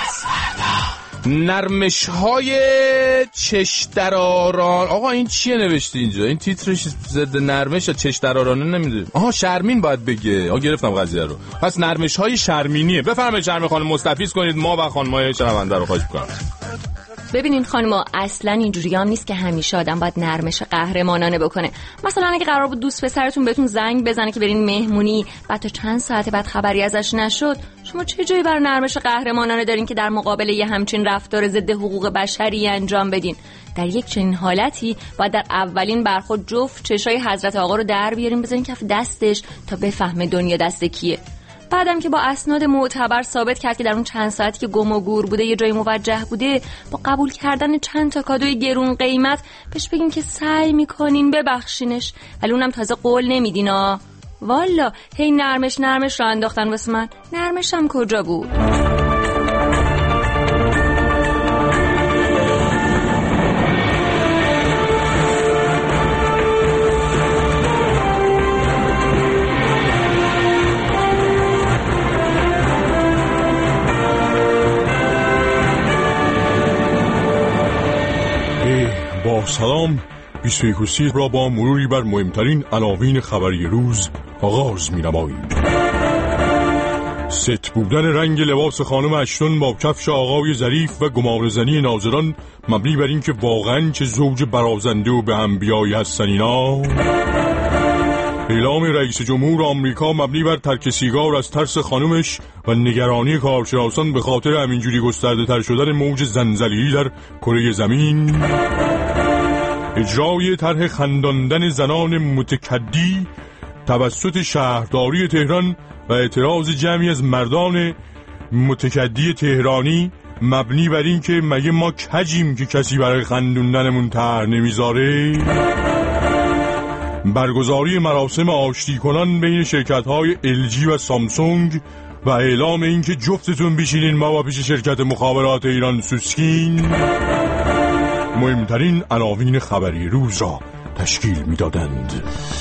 نرمش های چش دراران. آقا این چیه نوشتی اینجا؟ این تیترش ضد نرمش یا چش درارانه نمیدونم. آها شرمین باید بگه. آها گرفتم قضیه رو. پس نرمش های شرمینیه. بفرمایید شرمین خانم مستفیض کنید ما و خانمای شنونده رو خواهش می‌کنم. ببینین خانما، اصلا اینجوری هم نیست که همیشه آدم باید نرمش قهرمانانه بکنه. مثلا اگه قرار بود دوست پسرتون بهتون زنگ بزنه که برین مهمونی، بعد تا چند ساعت بعد خبری ازش نشد، شما چه جایی برای نرمش قهرمانانه دارین که در مقابل یه همچین رفتار ضد حقوق بشری انجام بدین؟ در یک چنین حالتی باید در اولین برخورد جفت چشای حضرت آقا رو در بیارین، بذارین کف دستش تا بفهمه دنیا دست کیه. بعدم که با اسناد معتبر ثابت کرد که در اون چند ساعتی که گم و گور بوده یه جای موجه بوده، با قبول کردن چند تا کادوی گرون قیمت بهش بگین که سعی میکنین ببخشینش، ولی اونم تازه قول نمیدین ها. والا هی نرمش نرمش را انداختن واسه من. نرمشم کجا بود؟ با سلام، بیست و یک و سی را با مروری بر مهمترین عناوین خبری روز آغاز می نماییم. ست بودن رنگ لباس خانم اشتون با کفش آقای ظریف و گمانه‌زنی ناظران مبنی بر این که واقعاً چه زوج برازنده و به هم بیایی هستن اینا. اعلام رئیس جمهور آمریکا مبنی بر ترک سیگار از ترس خانمش و نگرانی کارشناسان به خاطر همینجوری گسترده تر شدن موج زنجیری در کره زمین. اجرای طرح خنداندن زنان متکدی توسط شهرداری تهران و اعتراض جمعی از مردان متکدی تهرانی مبنی بر این که مگه ما کجیم که کسی برای خندوندنمون طرح نمیذاره. برگزاری مراسم آشتی کنان بین شرکت‌های ال جی و سامسونگ و اعلام این که جفتتون بیشینین ما با پیش شرکت مخابرات ایران سوسکین مهمترین عناوین خبری روز را تشکیل می‌دادند.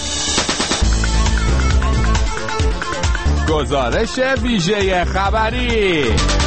گزارش ویژه خبری.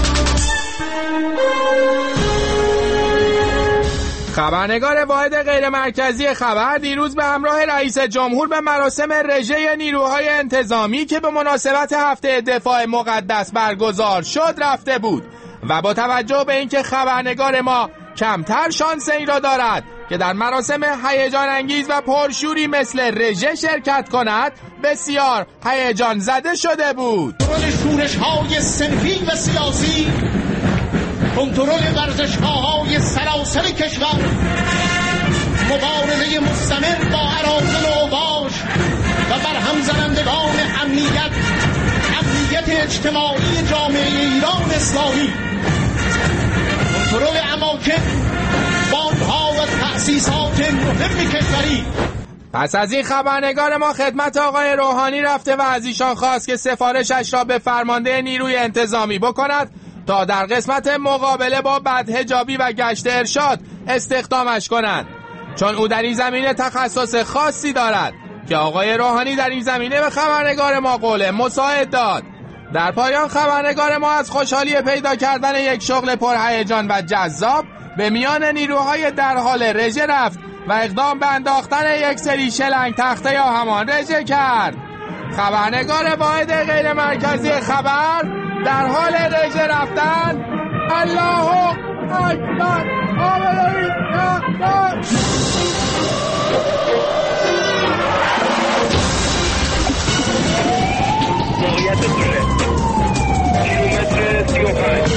خبرنگار واحد غیر مرکزی خبر دیروز به همراه رئیس جمهور به مراسم رژه نیروهای انتظامی که به مناسبت هفته دفاع مقدس برگزار شد رفته بود و با توجه به اینکه خبرنگار ما کمتر شانس این را دارد که در مراسم هیجان انگیز و پرشوری مثل رژه شرکت کند، بسیار هیجان زده شده بود. کنترل شورش‌های صنفی و سیاسی، کنترل ورزشگاه‌های سراسر کشور، مبارزه مستمر با اراذل و اوباش و برهم زنندگان امنیت امنیت اجتماعی جامعه ایران اسلامی، کنترل اماکن، بانک‌ها و تأسیسات مهم کشوری. پس از این خبرنگار ما خدمت آقای روحانی رفته و از ایشان خواست که سفارشش را به فرمانده نیروی انتظامی بکند تا در قسمت مقابله با بدحجابی و گشت ارشاد استخدامش کنند، چون او در این زمینه تخصص خاصی دارد که آقای روحانی در این زمینه به خبرنگار ما قول مساعد داد. در پایان خبرنگار ما از خوشحالی پیدا کردن یک شغل پرهیجان و جذاب به میان نیروهای در حال رژه رفت و اقدام به انداختن یک سری شلنگ تخته یا همان رژه کرد. خبرنگار واحد غیر مرکزی خبر در حال رژه رفتن. الله اکبر. موقعیت دوره کیلومتر سی و پنج.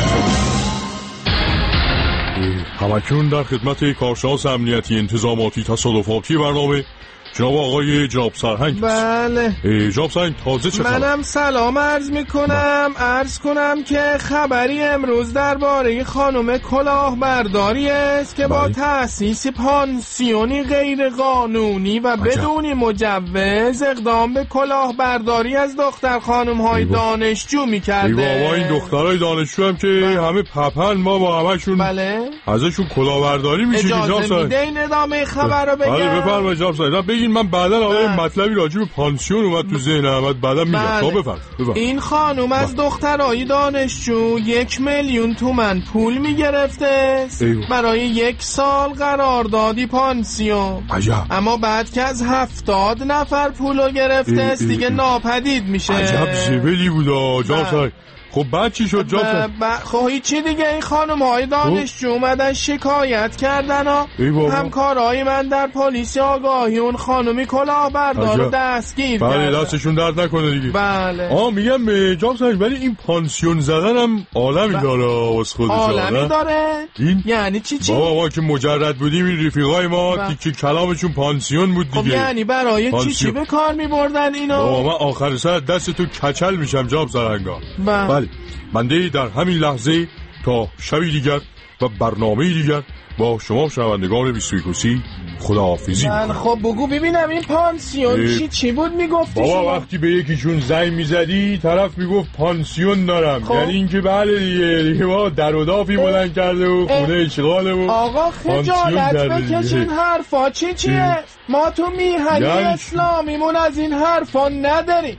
همکنون در خدمت کارشناس امنیتی انتظاماتی تصادفاتی برنامه جناب آقای جاب سرهنگ. بله جاب سرهنگ تازه چه خبر؟ منم سلام عرض میکنم. عرض کنم که خبری امروز درباره خانم کلاهبرداری است که با تأسیس پانسیونی غیر قانونی و بدون مجوز اقدام به کلاهبرداری از دختر خانم های دانشجو میکرده. ای بابا این دخترای دانشجو هم که همه پپن بابا همشون بله ازشون کلاهبرداری میشه. اجازه میده این ادامه خبر رو بگم؟ بله بفرمایید جناب سرهنگ. بگین من بعدا آقای مطلبی راجع به پانسیون اومد تو ذهنم بعدا میگم. تا بفرمایید. این خانم از دخترای دانشجو یک میلیون تومان پول میگرفته برای یک سال قراردادی پانسیون. عجب. اما بعد که از هفتاد نفر پولو گرفته است دیگه ناپدید میشه. عجب زبلی بودا جناب سرهنگ. خب بعد چی شد جناب سرهنگ؟ خب هیچی دیگه. این خانم های دانشجو اومدن شکایت کردن ها. همکارای من در پلیس آگاهی اون خانمی کلاهبردار رو دستگیر کردن. بله دستشون درد نکنه دیگه. بله آه میگم جناب سرهنگ ولی این پانسیون زدن هم عالمی داره واسه خودش. عالمی داره؟ این یعنی چی چی؟ بابا ما که مجرد بودیم این رفیقای ما که کلامشون پانسیون بود دیگه. خب یعنی برای پانسیون. چی چی به کار میبردن اینو؟ بابا من آخر سر دست تو کچل میشم جناب سرهنگ. بله بنده در همین لحظه تا شبی دیگر و برنامه دیگر با شما شنوندگان بیست و یک و سی خداحافظی من. خب بگو ببینم این پانسیون چی چی بود میگفتی بابا شما؟ وقتی به یکیشون زنگ میزدی طرف میگفت پانسیون دارم. خب. یعنی اینکه بله دیگه دیگه ما در و دافی بلند کرده و خونه اشغاله و آقا خجالت بکشین حرفا چی چیه؟ ما تو میهنی اسلامیمون از این حرفا نداریم.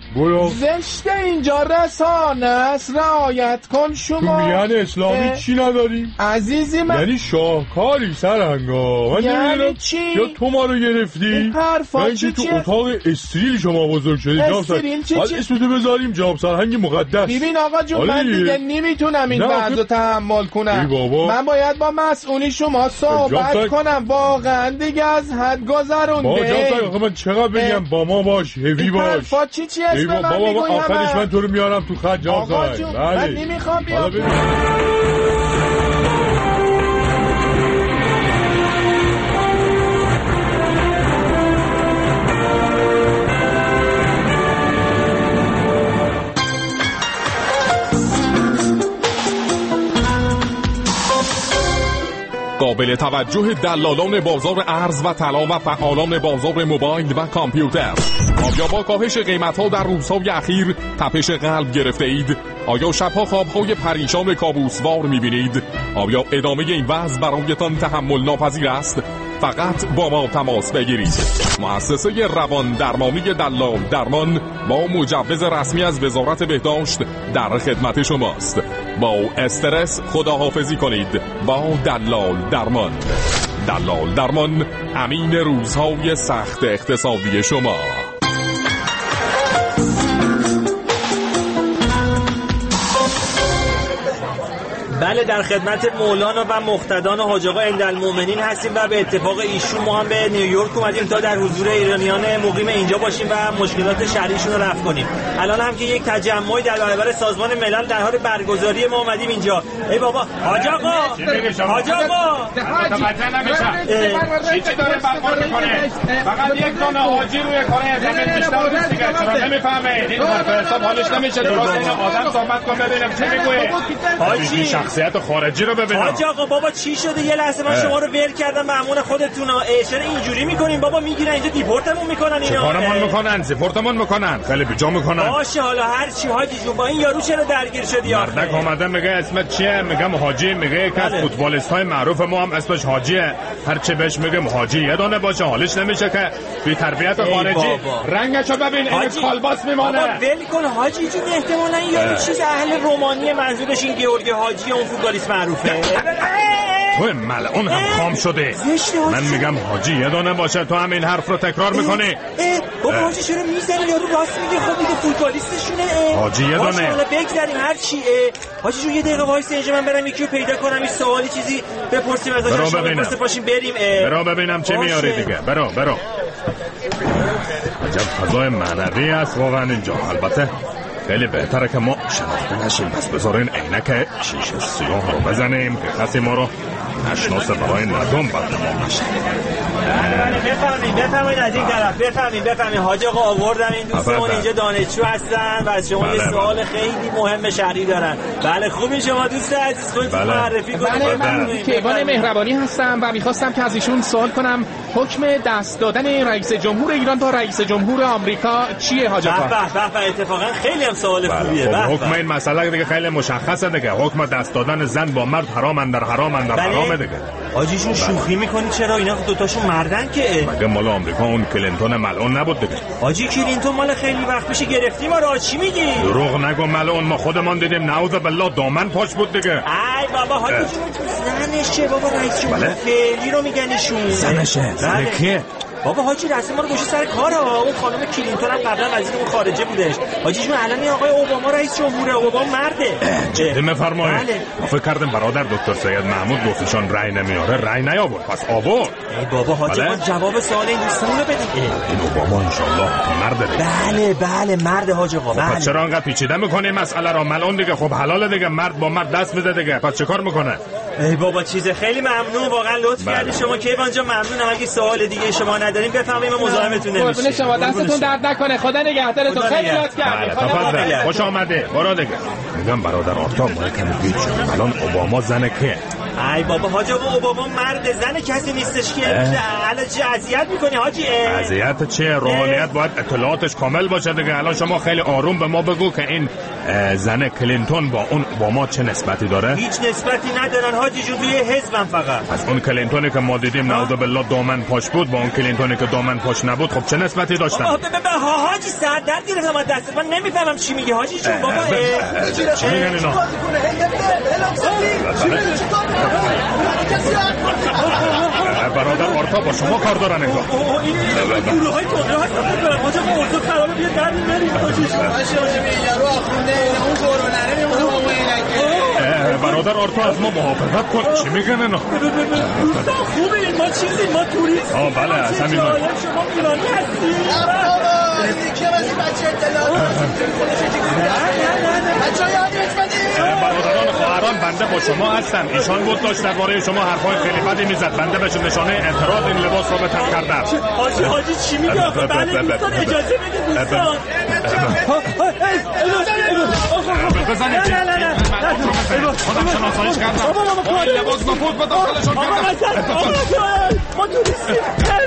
زشته اینجا رسانه است رعایت کن شما. تو میهن اسلامی چی نداریم؟ عزیزی من یعنی شاهکاری سرهنگا. من یعنی چی؟ یا تو ما رو گرفتی حرفا چی تو اتاق استریل شما بزرگ شدی. استریل چی چی؟ اسمتو بذاریم جناب سرهنگ مقدس. ببین آقا جون من دیگه نمیتونم این وضعو تحمل کنم. من باید با مسئولی شما صحبت کنم. واقعا دیگه از حد گذرونده. با جناب من چقدر بگم با ما باش هوی باش. حرفا چی چی اسم من بابا میگویم؟ آخرش من تو رو میارم تو خط جناب سرهنگ. من نمیخوام بیام. قابل توجه دلالان بازار ارز و طلا و فعالان بازار موبایل و کامپیوتر، آیا با کاهش قیمت‌ها در روزهای اخیر تپش قلب گرفته اید؟ آیا شبها خوابهای پریشان کابوسوار می‌بینید؟ آیا ادامه این وضع برایتان تحمل ناپذیر است؟ فقط با ما تماس بگیرید. مؤسسه روان درمانی دلال درمان با مجوز رسمی از وزارت بهداشت در خدمت شماست. با استرس خداحافظی کنید با دلال درمان. دلال درمان، امین روزهای سخت اقتصادی شما. بله در خدمت مولانا و مقتدان حاج آقا عندالمؤمنین هستیم و به اتفاق ایشون ما هم به نیویورک اومدیم تا در حضور ایرانیان مقیم اینجا باشیم و مشکلات شهریشون رو رفع کنیم. الان هم که یک تجمعی در برابر سازمان ملل در حال برگزاری ما اومدیم اینجا. ای بابا حاج آقا حاج آقا متوجه نمیشم چی چی داره برخورد میکنه؟ فقط یک دونه حاجی روی کاره زمین بیشتر نیست دیگه. چرا نمیفهمه؟ این حرف حساب حالش نمیشه. درست این آدم صحبت کن ببینم چی میگوی. حاجی شخصیت خارجی رو ببینم. حاج آقا بابا چی شده؟ یه لحظه من شما رو ول کردم مأمون خودتون. چرا اینجوری میکنین بابا؟ میگیرن اینجا دیپورتمون میکنن اینا. چه کارمون میکنن؟ دیپورتمون میکنن. خیلی بیجا میکنن. باشه حالا هر چی حاجی جون، با این یارو چرا درگیر شدی آخه؟ مردک اومده میگه اسمت چیه؟ میگم حاجی. میگه یک از فوتبالیست‌های معروف ما هم اسمش حاجیه. هر چی بهش میگم حاجی یه دونه باشه حالش نمیشه که بی تربیت خارجی. رنگشو ببین این کالباس میمونه. بابا ول کن حاجی جون، احتمالاً یارو چیز اهل رومانی منظورش این گیورگ حاجی اون فوتبالیست معروفه. تو ملعون هم خام شده. من میگم حاجی یه دونه باشه، تو هم این حرف رو تکرار میکنی. بابا حاجی چرا میزنی؟ یارو راست میگه. خب دیگه فوتبالیستشونه. حاجی یه دونه. حالا بگذاریم هر چی. حاجی جون یه دقیقه وایس اینجا، من برم یکی رو پیدا کنم، این سوالی چیزی بپرسیم ازش. برو ببینم. پاشیم بریم. برو ببینم چه میاری دیگه. برو برو. عجب فضای معنوی است واقعا اینجا. البته خیلی بهتره که ما شناخته نشیم، پس بذارین عینک شیشه سیاه رو بزنیم که کسی ما رو نشناسه برای ندوم بعد ما نشه. بفهمین بفهمین از این طرف. بفهمین بفهمین حاج آقا آوردن این دوستمون اینجا دانشجو هستن و از شما یه سوال خیلی مهم شرعی دارن. بله خوبی شما دوست عزیز؟ خودتون معرفی کنید. بله من کیوان مهربانی هستم و میخواستم که از ایشون سوال کنم حکم دست دادن رئیس جمهور ایران تا رئیس جمهور آمریکا چیه حاج آقا؟ به به اتفاقا خیلی هم سوال خوبیه. خب حکم این مسئله دیگه خیلی مشخصه دیگه. حکم دست دادن زن با مرد حرام اندر حرام اندر حرام دیگه. حاجی جون شوخی میکنی چرا؟ اینا دو تاشون مردن که. مگه مال آمریکا اون کلینتون ملعون نبود دیگه؟ حاجی کلینتون مال خیلی وقت پیش گرفتیم. ما را چی میگی؟ دروغ نگو ملعون، ما خودمان دیدیم. نعوذ بالله دامن پاش بود دیگه. ای بابا حاجی جون زنشه بابا، رئیس جمهور فعلی رو میگن ایشون. زنشه؟ زن کیه؟ بابا حاجی رسم ما رو گوشه سر کاره. اون خانم کلینتون هم قبلا وزیر اون خارجه بودش. حاجی جون الان این آقای اوباما رئیس جمهوره. اوباما مرده. جدی میفرمایید؟ بله. ما فکر کردیم برادر دکتر سید محمود گفتشون رأی نمیاره، رأی نیاورد پس آورد. ای بابا حاجی ما جواب سوال این دوستمون رو بدیم. این اوباما ان شاء الله مرده. بله بله مرده حاج آقا. بله. پس چرا انقدر پیچیده میکنه مسئله رو؟ ملعون دیگه. خب حلاله دیگه، مرد با مرد دست میده دیگه. پس چیکار میکنه؟ ای بابا چیز خیلی ممنون، واقعا لطف کردی شما کیوان جان. ممنونم. اگه سوال دیگه شما ندارین بفهمید ما مزاحمتون نمیشیم. قربون شما، دستتون درد نکنه. خدا نگهدارتون. خیلی لطف کردید. خوش آمده. برو دیگه. میگم برادر آرتا ما کمی گیج شدیم. الان اوباما زن کیه؟ ای بابا حاج آقا اوباما مرد، زن کسی نیستش که. الان چه اذیت میکنی حاجی؟ اذیت چه؟ روحانیت باید اطلاعاتش کامل باشه دیگه. الان شما خیلی آروم به ما بگو که این زن کلینتون با اون اوباما چه نسبتی داره؟ هیچ نسبتی ندارن حاجی جون، توی حزبم فقط. از اون کلینتونی که ما دیدیم نعوذ بالله دامن پاش بود با اون کلینتونی که دامن پاش نبود، خب چه نسبتی داشتن؟ حاجی سر درد گرفتم از دست من، نمیفهمم چی میگی حاجی جون. بابا چی میگن اینا؟ برادر آرتا با شما کار دارن انگار. این گروه های توقعه هستن. حاجی ما اوضاع خرابه، بیا در میبریم حاجی جون. باشه حاجی بیا یارو آخونده اون قرونره میمونه با ما اینکه. برادر آرتا از ما محافظت کن. چی میگن اینا؟ دوستان خوبه ما چیزی ما توریست. آه بله از همین ما. شما ایرانی هستی؟ یکی از این بچه اطلاعات بچه های یادیت بدیم. برادران خواهران بنده با شما هستم. ایشان بود داشت درباره شما حرفای خیلی بدی میزد. بنده بهش نشانه اعتراض این لباس رو به تن کردم. حاجی حاجی چی میگه آخه؟ بله دوستان اجازه بدید دوستان. بزنید نه نه نه خودم شناساییش کردم. این لباس نفوت به داخلشون کردم. ما توریستیم.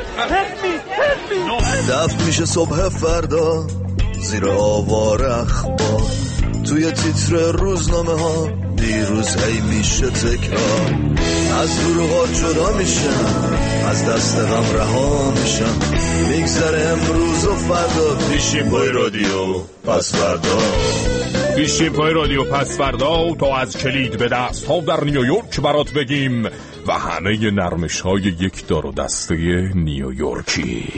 دفت میشه صبح فردا زیر آوار اخبار، توی تیتر روزنامه ها دیروز هی میشه تکرار. از دروغات جدا میشم، از دست غم رها میشم. میگذره امروز و فردا، پیشیم پای رادیو پس فردا. پیشیم پای رادیو پس فردا تا از کلید به دست ها در نیویورک برات بگیم و همه نرمش های یک دار و دسته نیویورکی.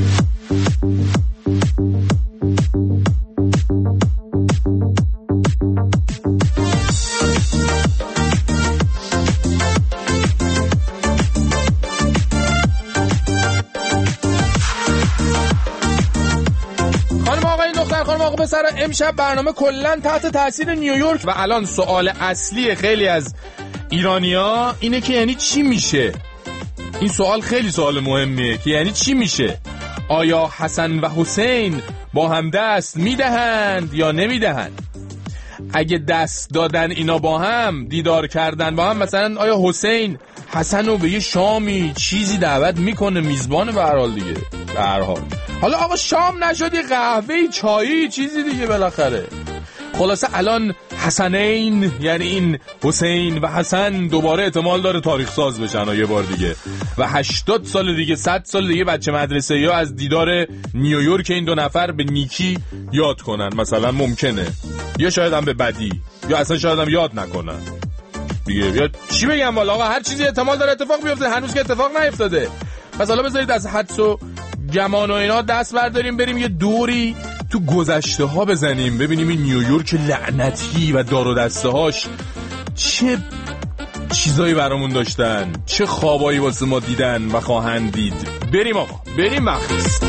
پسر امشب برنامه کلن تحت تاثیر نیویورک و الان سوال اصلی خیلی از ایرانیا اینه که یعنی چی میشه؟ این سوال خیلی سوال مهمیه که یعنی چی میشه؟ آیا حسن و حسین با هم دست میدهند یا نمیدهند؟ اگه دست دادن اینا با هم، دیدار کردن با هم، مثلا آیا حسین حسن رو به یه شامی چیزی دعوت میکنه؟ میزبان به هر حال دیگه، به هر حال. حالا آقا شام نشد، یه قهوه چایی چیزی دیگه بالاخره. خلاصه الان حسنین، یعنی این حسین و حسن دوباره احتمال داره تاریخ ساز بشن یه بار دیگه و هشتاد سال دیگه، صد سال دیگه بچه مدرسه یا از دیدار نیویورک این دو نفر به نیکی یاد کنن مثلا، ممکنه، یا شاید هم به بدی، یا اصلا شاید هم یاد نکنن دیگه. یا چی بگم والا آقا، هر چیزی احتمال داره اتفاق بیفته، هنوز که اتفاق نیفتاده. پس حالا بذارید از حدس و گمان و اینا دست برداریم، بریم یه دوری تو گذشته ها بزنیم، ببینیم این نیویورک لعنتی و دار و دسته هاش چه چیزایی برامون داشتن، چه خوابایی واسه ما دیدن و خواهند دید. بریم آقا، بریم مخصوص.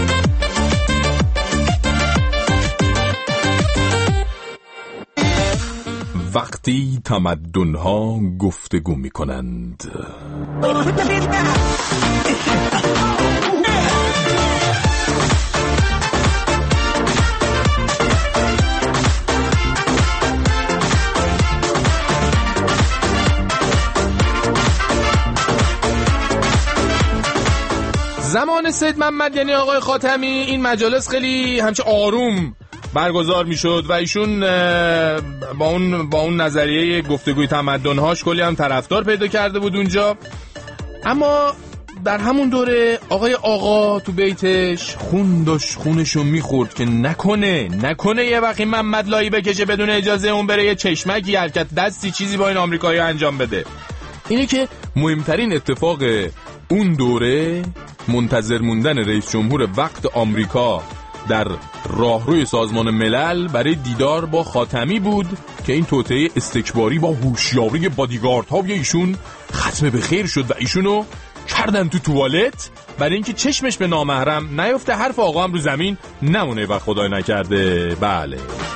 وقتی تمدن‌ها گفتگو می‌کنند. زمان سید محمد یعنی آقای خاتمی این مجالس خیلی همچه آروم برگزار میشد و ایشون با اون با اون نظریه گفتگوی تمدن‌هاش کلی هم طرفدار پیدا کرده بود اونجا. اما در همون دوره آقای آقا تو بیتش خون داشت خونشو میخورد که نکنه نکنه یه وقتی محمد لایی بکشه بدون اجازه اون بره یه چشمکی حرکت دستی چیزی با این آمریکایی انجام بده. اینه که مهمترین اتفاق اون دوره منتظر موندن رئیس جمهور وقت آمریکا در راهروی سازمان ملل برای دیدار با خاتمی بود که این توطئه استکباری با هوشیاری بادیگاردها و ایشون ختم به خیر شد و ایشونو کردن تو توالت برای اینکه چشمش به نامحرم نیفته، حرف آقا هم رو زمین نمونه و خدای نکرده. بله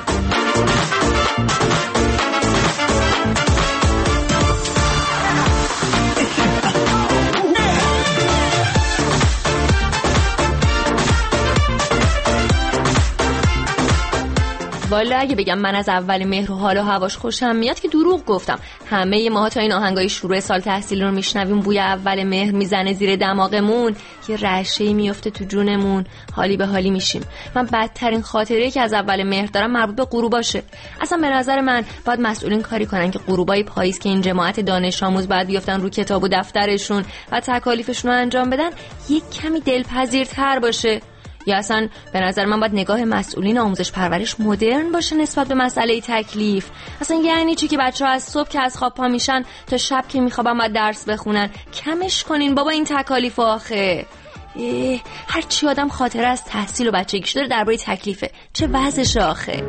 والا اگه بگم من از اول مهر و حال و هواش خوشم میاد که دروغ گفتم. همه ماها تا این آهنگای شروع سال تحصیل رو میشنویم، بوی اول مهر میزنه زیر دماغمون، یه رعشه‌ای میفته تو جونمون، حالی به حالی میشیم. من بدترین خاطره که از اول مهر دارم مربوط به غروباشه. اصلا به نظر من باید مسئولین کاری کنن که غروبای پاییز که این جماعت دانش آموز بعد بیافتن رو کتاب و دفترشون و تکالیفشون رو انجام بدن یک کمی دلپذیرتر باشه. یا اصلا به نظر من باید نگاه مسئولین آموزش پرورش مدرن باشه نسبت به مسئله تکلیف. اصلا یعنی چی که بچه‌ها از صبح که از خواب پا میشن تا شب که میخوابن باید درس بخونن؟ کمش کنین بابا این تکالیف آخه. هر چی آدم خاطره از تحصیل و بچگیش داره درباره تکلیفه، چه وضعش آخه.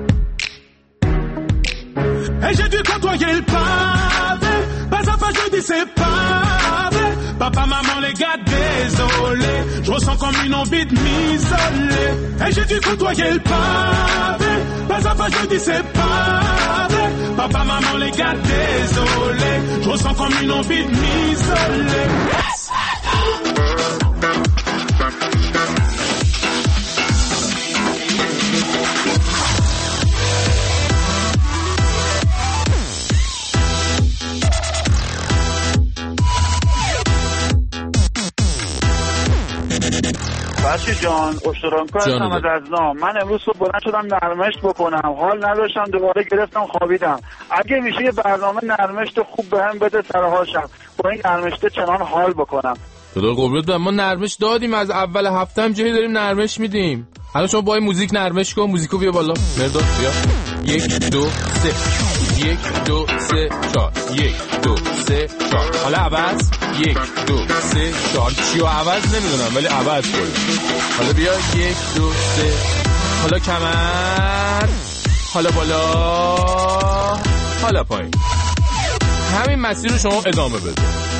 Papa, maman, les gars, désolé. Je ressens comme une envie de m'isoler. Et j'ai dû côtoyer le pavé. Pas à pas, je dis c'est pas vrai. Papa, maman, les gars, désolé. Je ressens comme une envie de m'isoler. بچه جان اشترانکو هستم از ازلام. من امروز صبح بلند شدم نرمشت بکنم، حال نداشتم، دوباره گرفتم خوابیدم. اگه میشه یه برنامه نرمشت خوب به هم بده سرهاشم با این نرمشت چنان حال بکنم. خدا قربونت برم، ما نرمش دادیم از اول هفته هم جایی داریم نرمش میدیم. حالا شما با این موزیک نرمش کن، موزیکو بیا بالا مرداد بیا. یک دو سه یک دو سه چهار یک دو سه چهار. حالا عوض یک دو سه چهار. چی و عوض نمیدونم ولی عوض کن. حالا بیا یک دو سه. حالا کمر، حالا بالا، حالا پایین. همین مسیر رو شما ادامه بده.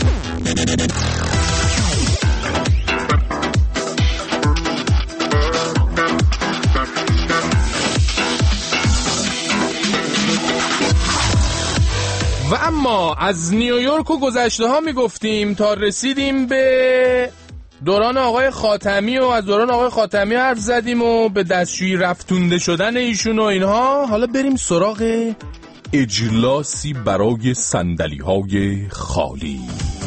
و اما از نیویورک و گذشته ها میگفتیم تا رسیدیم به دوران آقای خاتمی و از دوران آقای خاتمی حرف زدیم و به دستشویی رفتونده شدن ایشون و اینها. حالا بریم سراغ اجلاسی برای صندلی‌های خالی.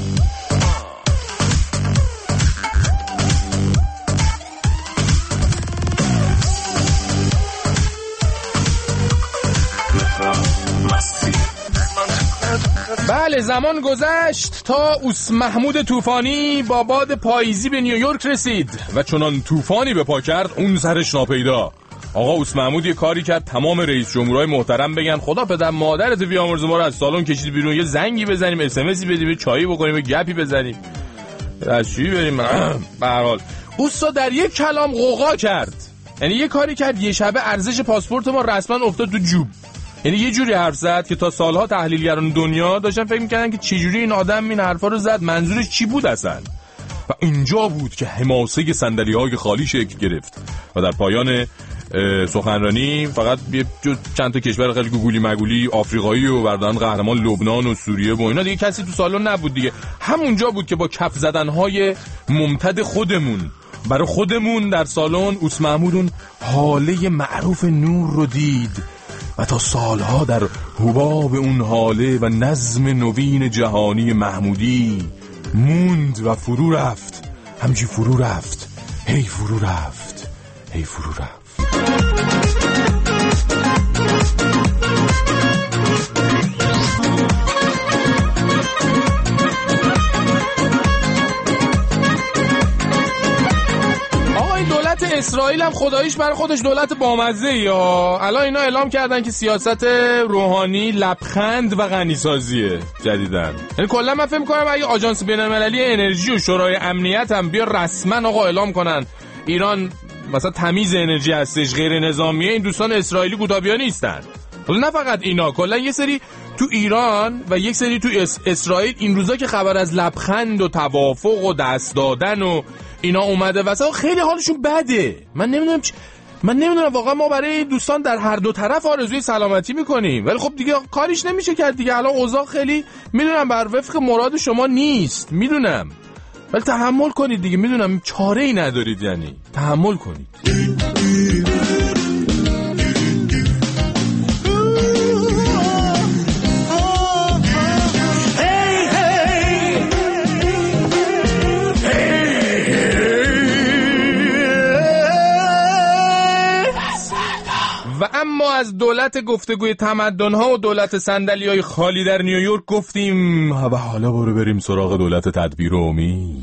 بله، زمان گذشت تا اوس محمود طوفانی با باد پاییزی به نیویورک رسید و چنان طوفانی به پا کرد اون سرش ناپیدا. آقا اوس محمود یه کاری کرد تمام رئیس جمهورای محترم بگن خدا پدر مادرت بیامرزه ما رو از سالن کشید بیرون، یه زنگی بزنیم، اس ام اسی بدیم، چایی بکنیم، یه گپی بزنیم، از چی بریم. به هر حال اوسا در یک کلام غوغا کرد، یعنی یه کاری کرد یه شبه ارزش پاسپورت ما رسما افتاد تو جوب. یعنی یه جوری حرف زد که تا سالها تحلیلگران دنیا داشتن فکر می‌کردن که چجوری این آدم این حرفا رو زد، منظورش چی بود اصلا. و اینجا بود که حماسه صندلی‌های خالی شکل گرفت و در پایان سخنرانی فقط چند تا کشور خیلی گوگولی مگولی آفریقایی و بردن قهرمان لبنان و سوریه و اینا، دیگه کسی تو سالن نبود دیگه. همونجا بود که با کف زدن‌های ممتد خودمون برای خودمون در سالن اوس محمود اون حاله معروف نور رو دید و تا سالها در حباب اون حاله و نظم نوین جهانی محمودی موند و فرو رفت، همچی فرو رفت، هی فرو رفت، هی فرو رفت. اسرائیل هم خداییش برای خودش دولت بامزه یا الان اینا اعلام کردن که سیاست روحانی لبخند و غنیسازیه جدیدن. یعنی کلا من فکر می‌کنم اگه آژانس بین‌المللی انرژی و شورای امنیت هم بیا رسما آقا اعلام کنن ایران مثلا تمیز انرژی هستش، غیر نظامیه، این دوستان اسرائیلی گودابیا نیستن. حالا نه فقط اینا، کلا یه سری تو ایران و یک سری تو اس- اسرائیل این روزا که خبر از لبخند و توافق و دست دادن و اینا اومده واسه خیلی حالشون بده. من نمیدونم چ... من نمیدونم واقعا ما برای دوستان در هر دو طرف آرزوی سلامتی میکنیم، ولی خب دیگه کاریش نمیشه کرد دیگه. الان اوضاع خیلی میدونم بر وفق مراد شما نیست، میدونم، ولی تحمل کنید دیگه. میدونم چاره ای ندارید، یعنی تحمل کنید. و اما از دولت گفتگوی تمدن‌ها و دولت صندلی‌های خالی در نیویورک گفتیم و حالا برو بریم سراغ دولت تدبیر و امید.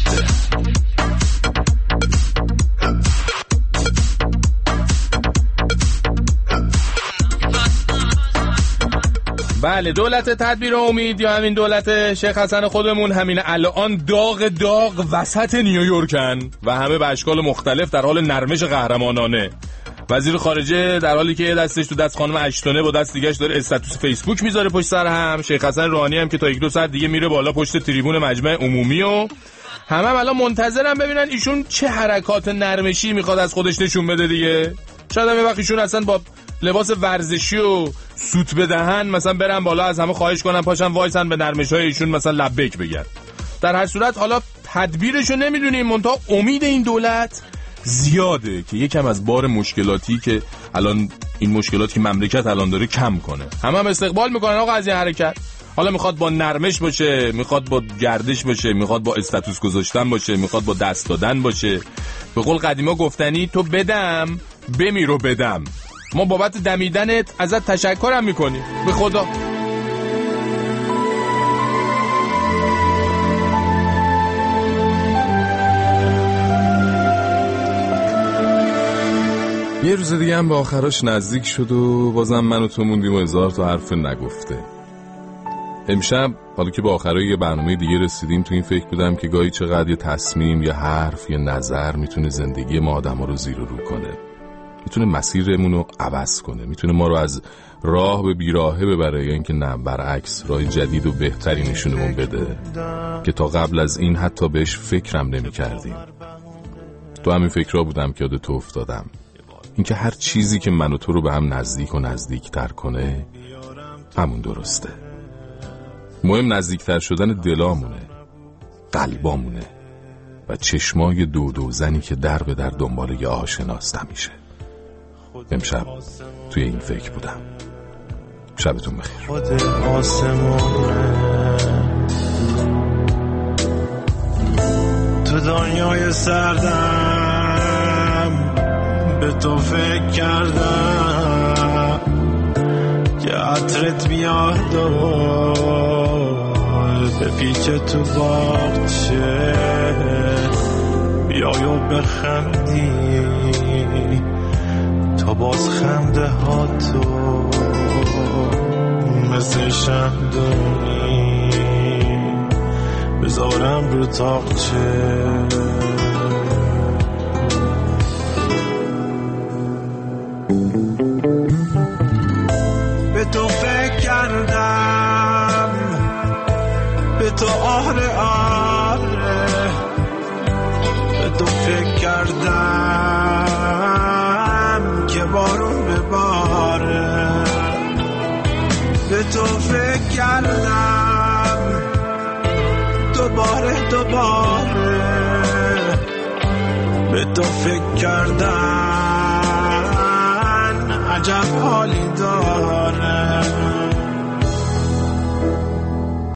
بله، دولت تدبیر و امید یا همین دولت شیخ حسن خودمون همین الان داغ داغ وسط نیویورکن و همه به اشکال مختلف در حال نرمش قهرمانانه. وزیر خارجه در حالی که دستش تو دست خانم اشتونه با دست دیگه‌اش داره استاتوس فیسبوک میذاره پشت سر هم. شیخ حسن روحانی هم که تا یک دو ساعت دیگه میره بالا پشت تریبون مجمع عمومی و همه هم الان منتظرن ببینن ایشون چه حرکات نرمشی میخواد از خودش نشون بده دیگه. شاید هم یه وقت ایشون اصلا با لباس ورزشی و سوت بدهن مثلا برن بالا از همه خواهش کنن پاشن وایسن به نرمش‌های ایشون مثلا لبیک بگن. در هر صورت حالا تدبیرشو نمیدونیم، منتها امید این دولت زیاده که یکم از بار مشکلاتی که الان این مشکلاتی که مملکت الان داره کم کنه. همه هم استقبال میکنن آقا از این حرکت. حالا میخواد با نرمش باشه، میخواد با گردش باشه، میخواد با استاتوس گذاشتن باشه، میخواد با دست دادن باشه. به قول قدیما گفتنی تو بدم بمیرو بدم. ما بابت دمیدنت ازت تشکرم میکنیم، به خدا. یه روز دیگه هم به آخراش نزدیک شد و بازم من و تو موندیم و هزار تا حرف نگفته. امشب حالا که به آخرای یه برنامه دیگه رسیدیم تو این فکر بودم که گاهی چقدر یه تصمیم، یه حرف، یه نظر میتونه زندگی ما آدم رو زیر و رو کنه، میتونه مسیرمون رو عوض کنه، میتونه ما رو از راه به بیراهه ببره یا اینکه نه برعکس راه جدید و بهتری نشونمون بده که تا قبل از این حتی بهش فکرم نمی کردیم. تو همین فکرها بودم که یاد تو افتادم، اینکه هر چیزی که من و تو رو به هم نزدیک و نزدیکتر کنه همون درسته. مهم نزدیکتر شدن دلامونه، قلبامونه، و چشمای دو دو زنی که در به در دنبال یه آشناست همیشه. امشب توی این فکر بودم. شبتون بخیر. خود آسمونه تو دنیای سردم به تو فکر کردم که عطرت بیاد و به پیچ تو باغچه بیای و بخندی تا باز خنده ها تو مثل شمدونی بذارم رو تاقچه. به تو فکر کردم به تو آره آره به تو فکر کردم که بارون بباره به تو فکر کردم دوباره دوباره به تو فکر کردن عجب حالی داره.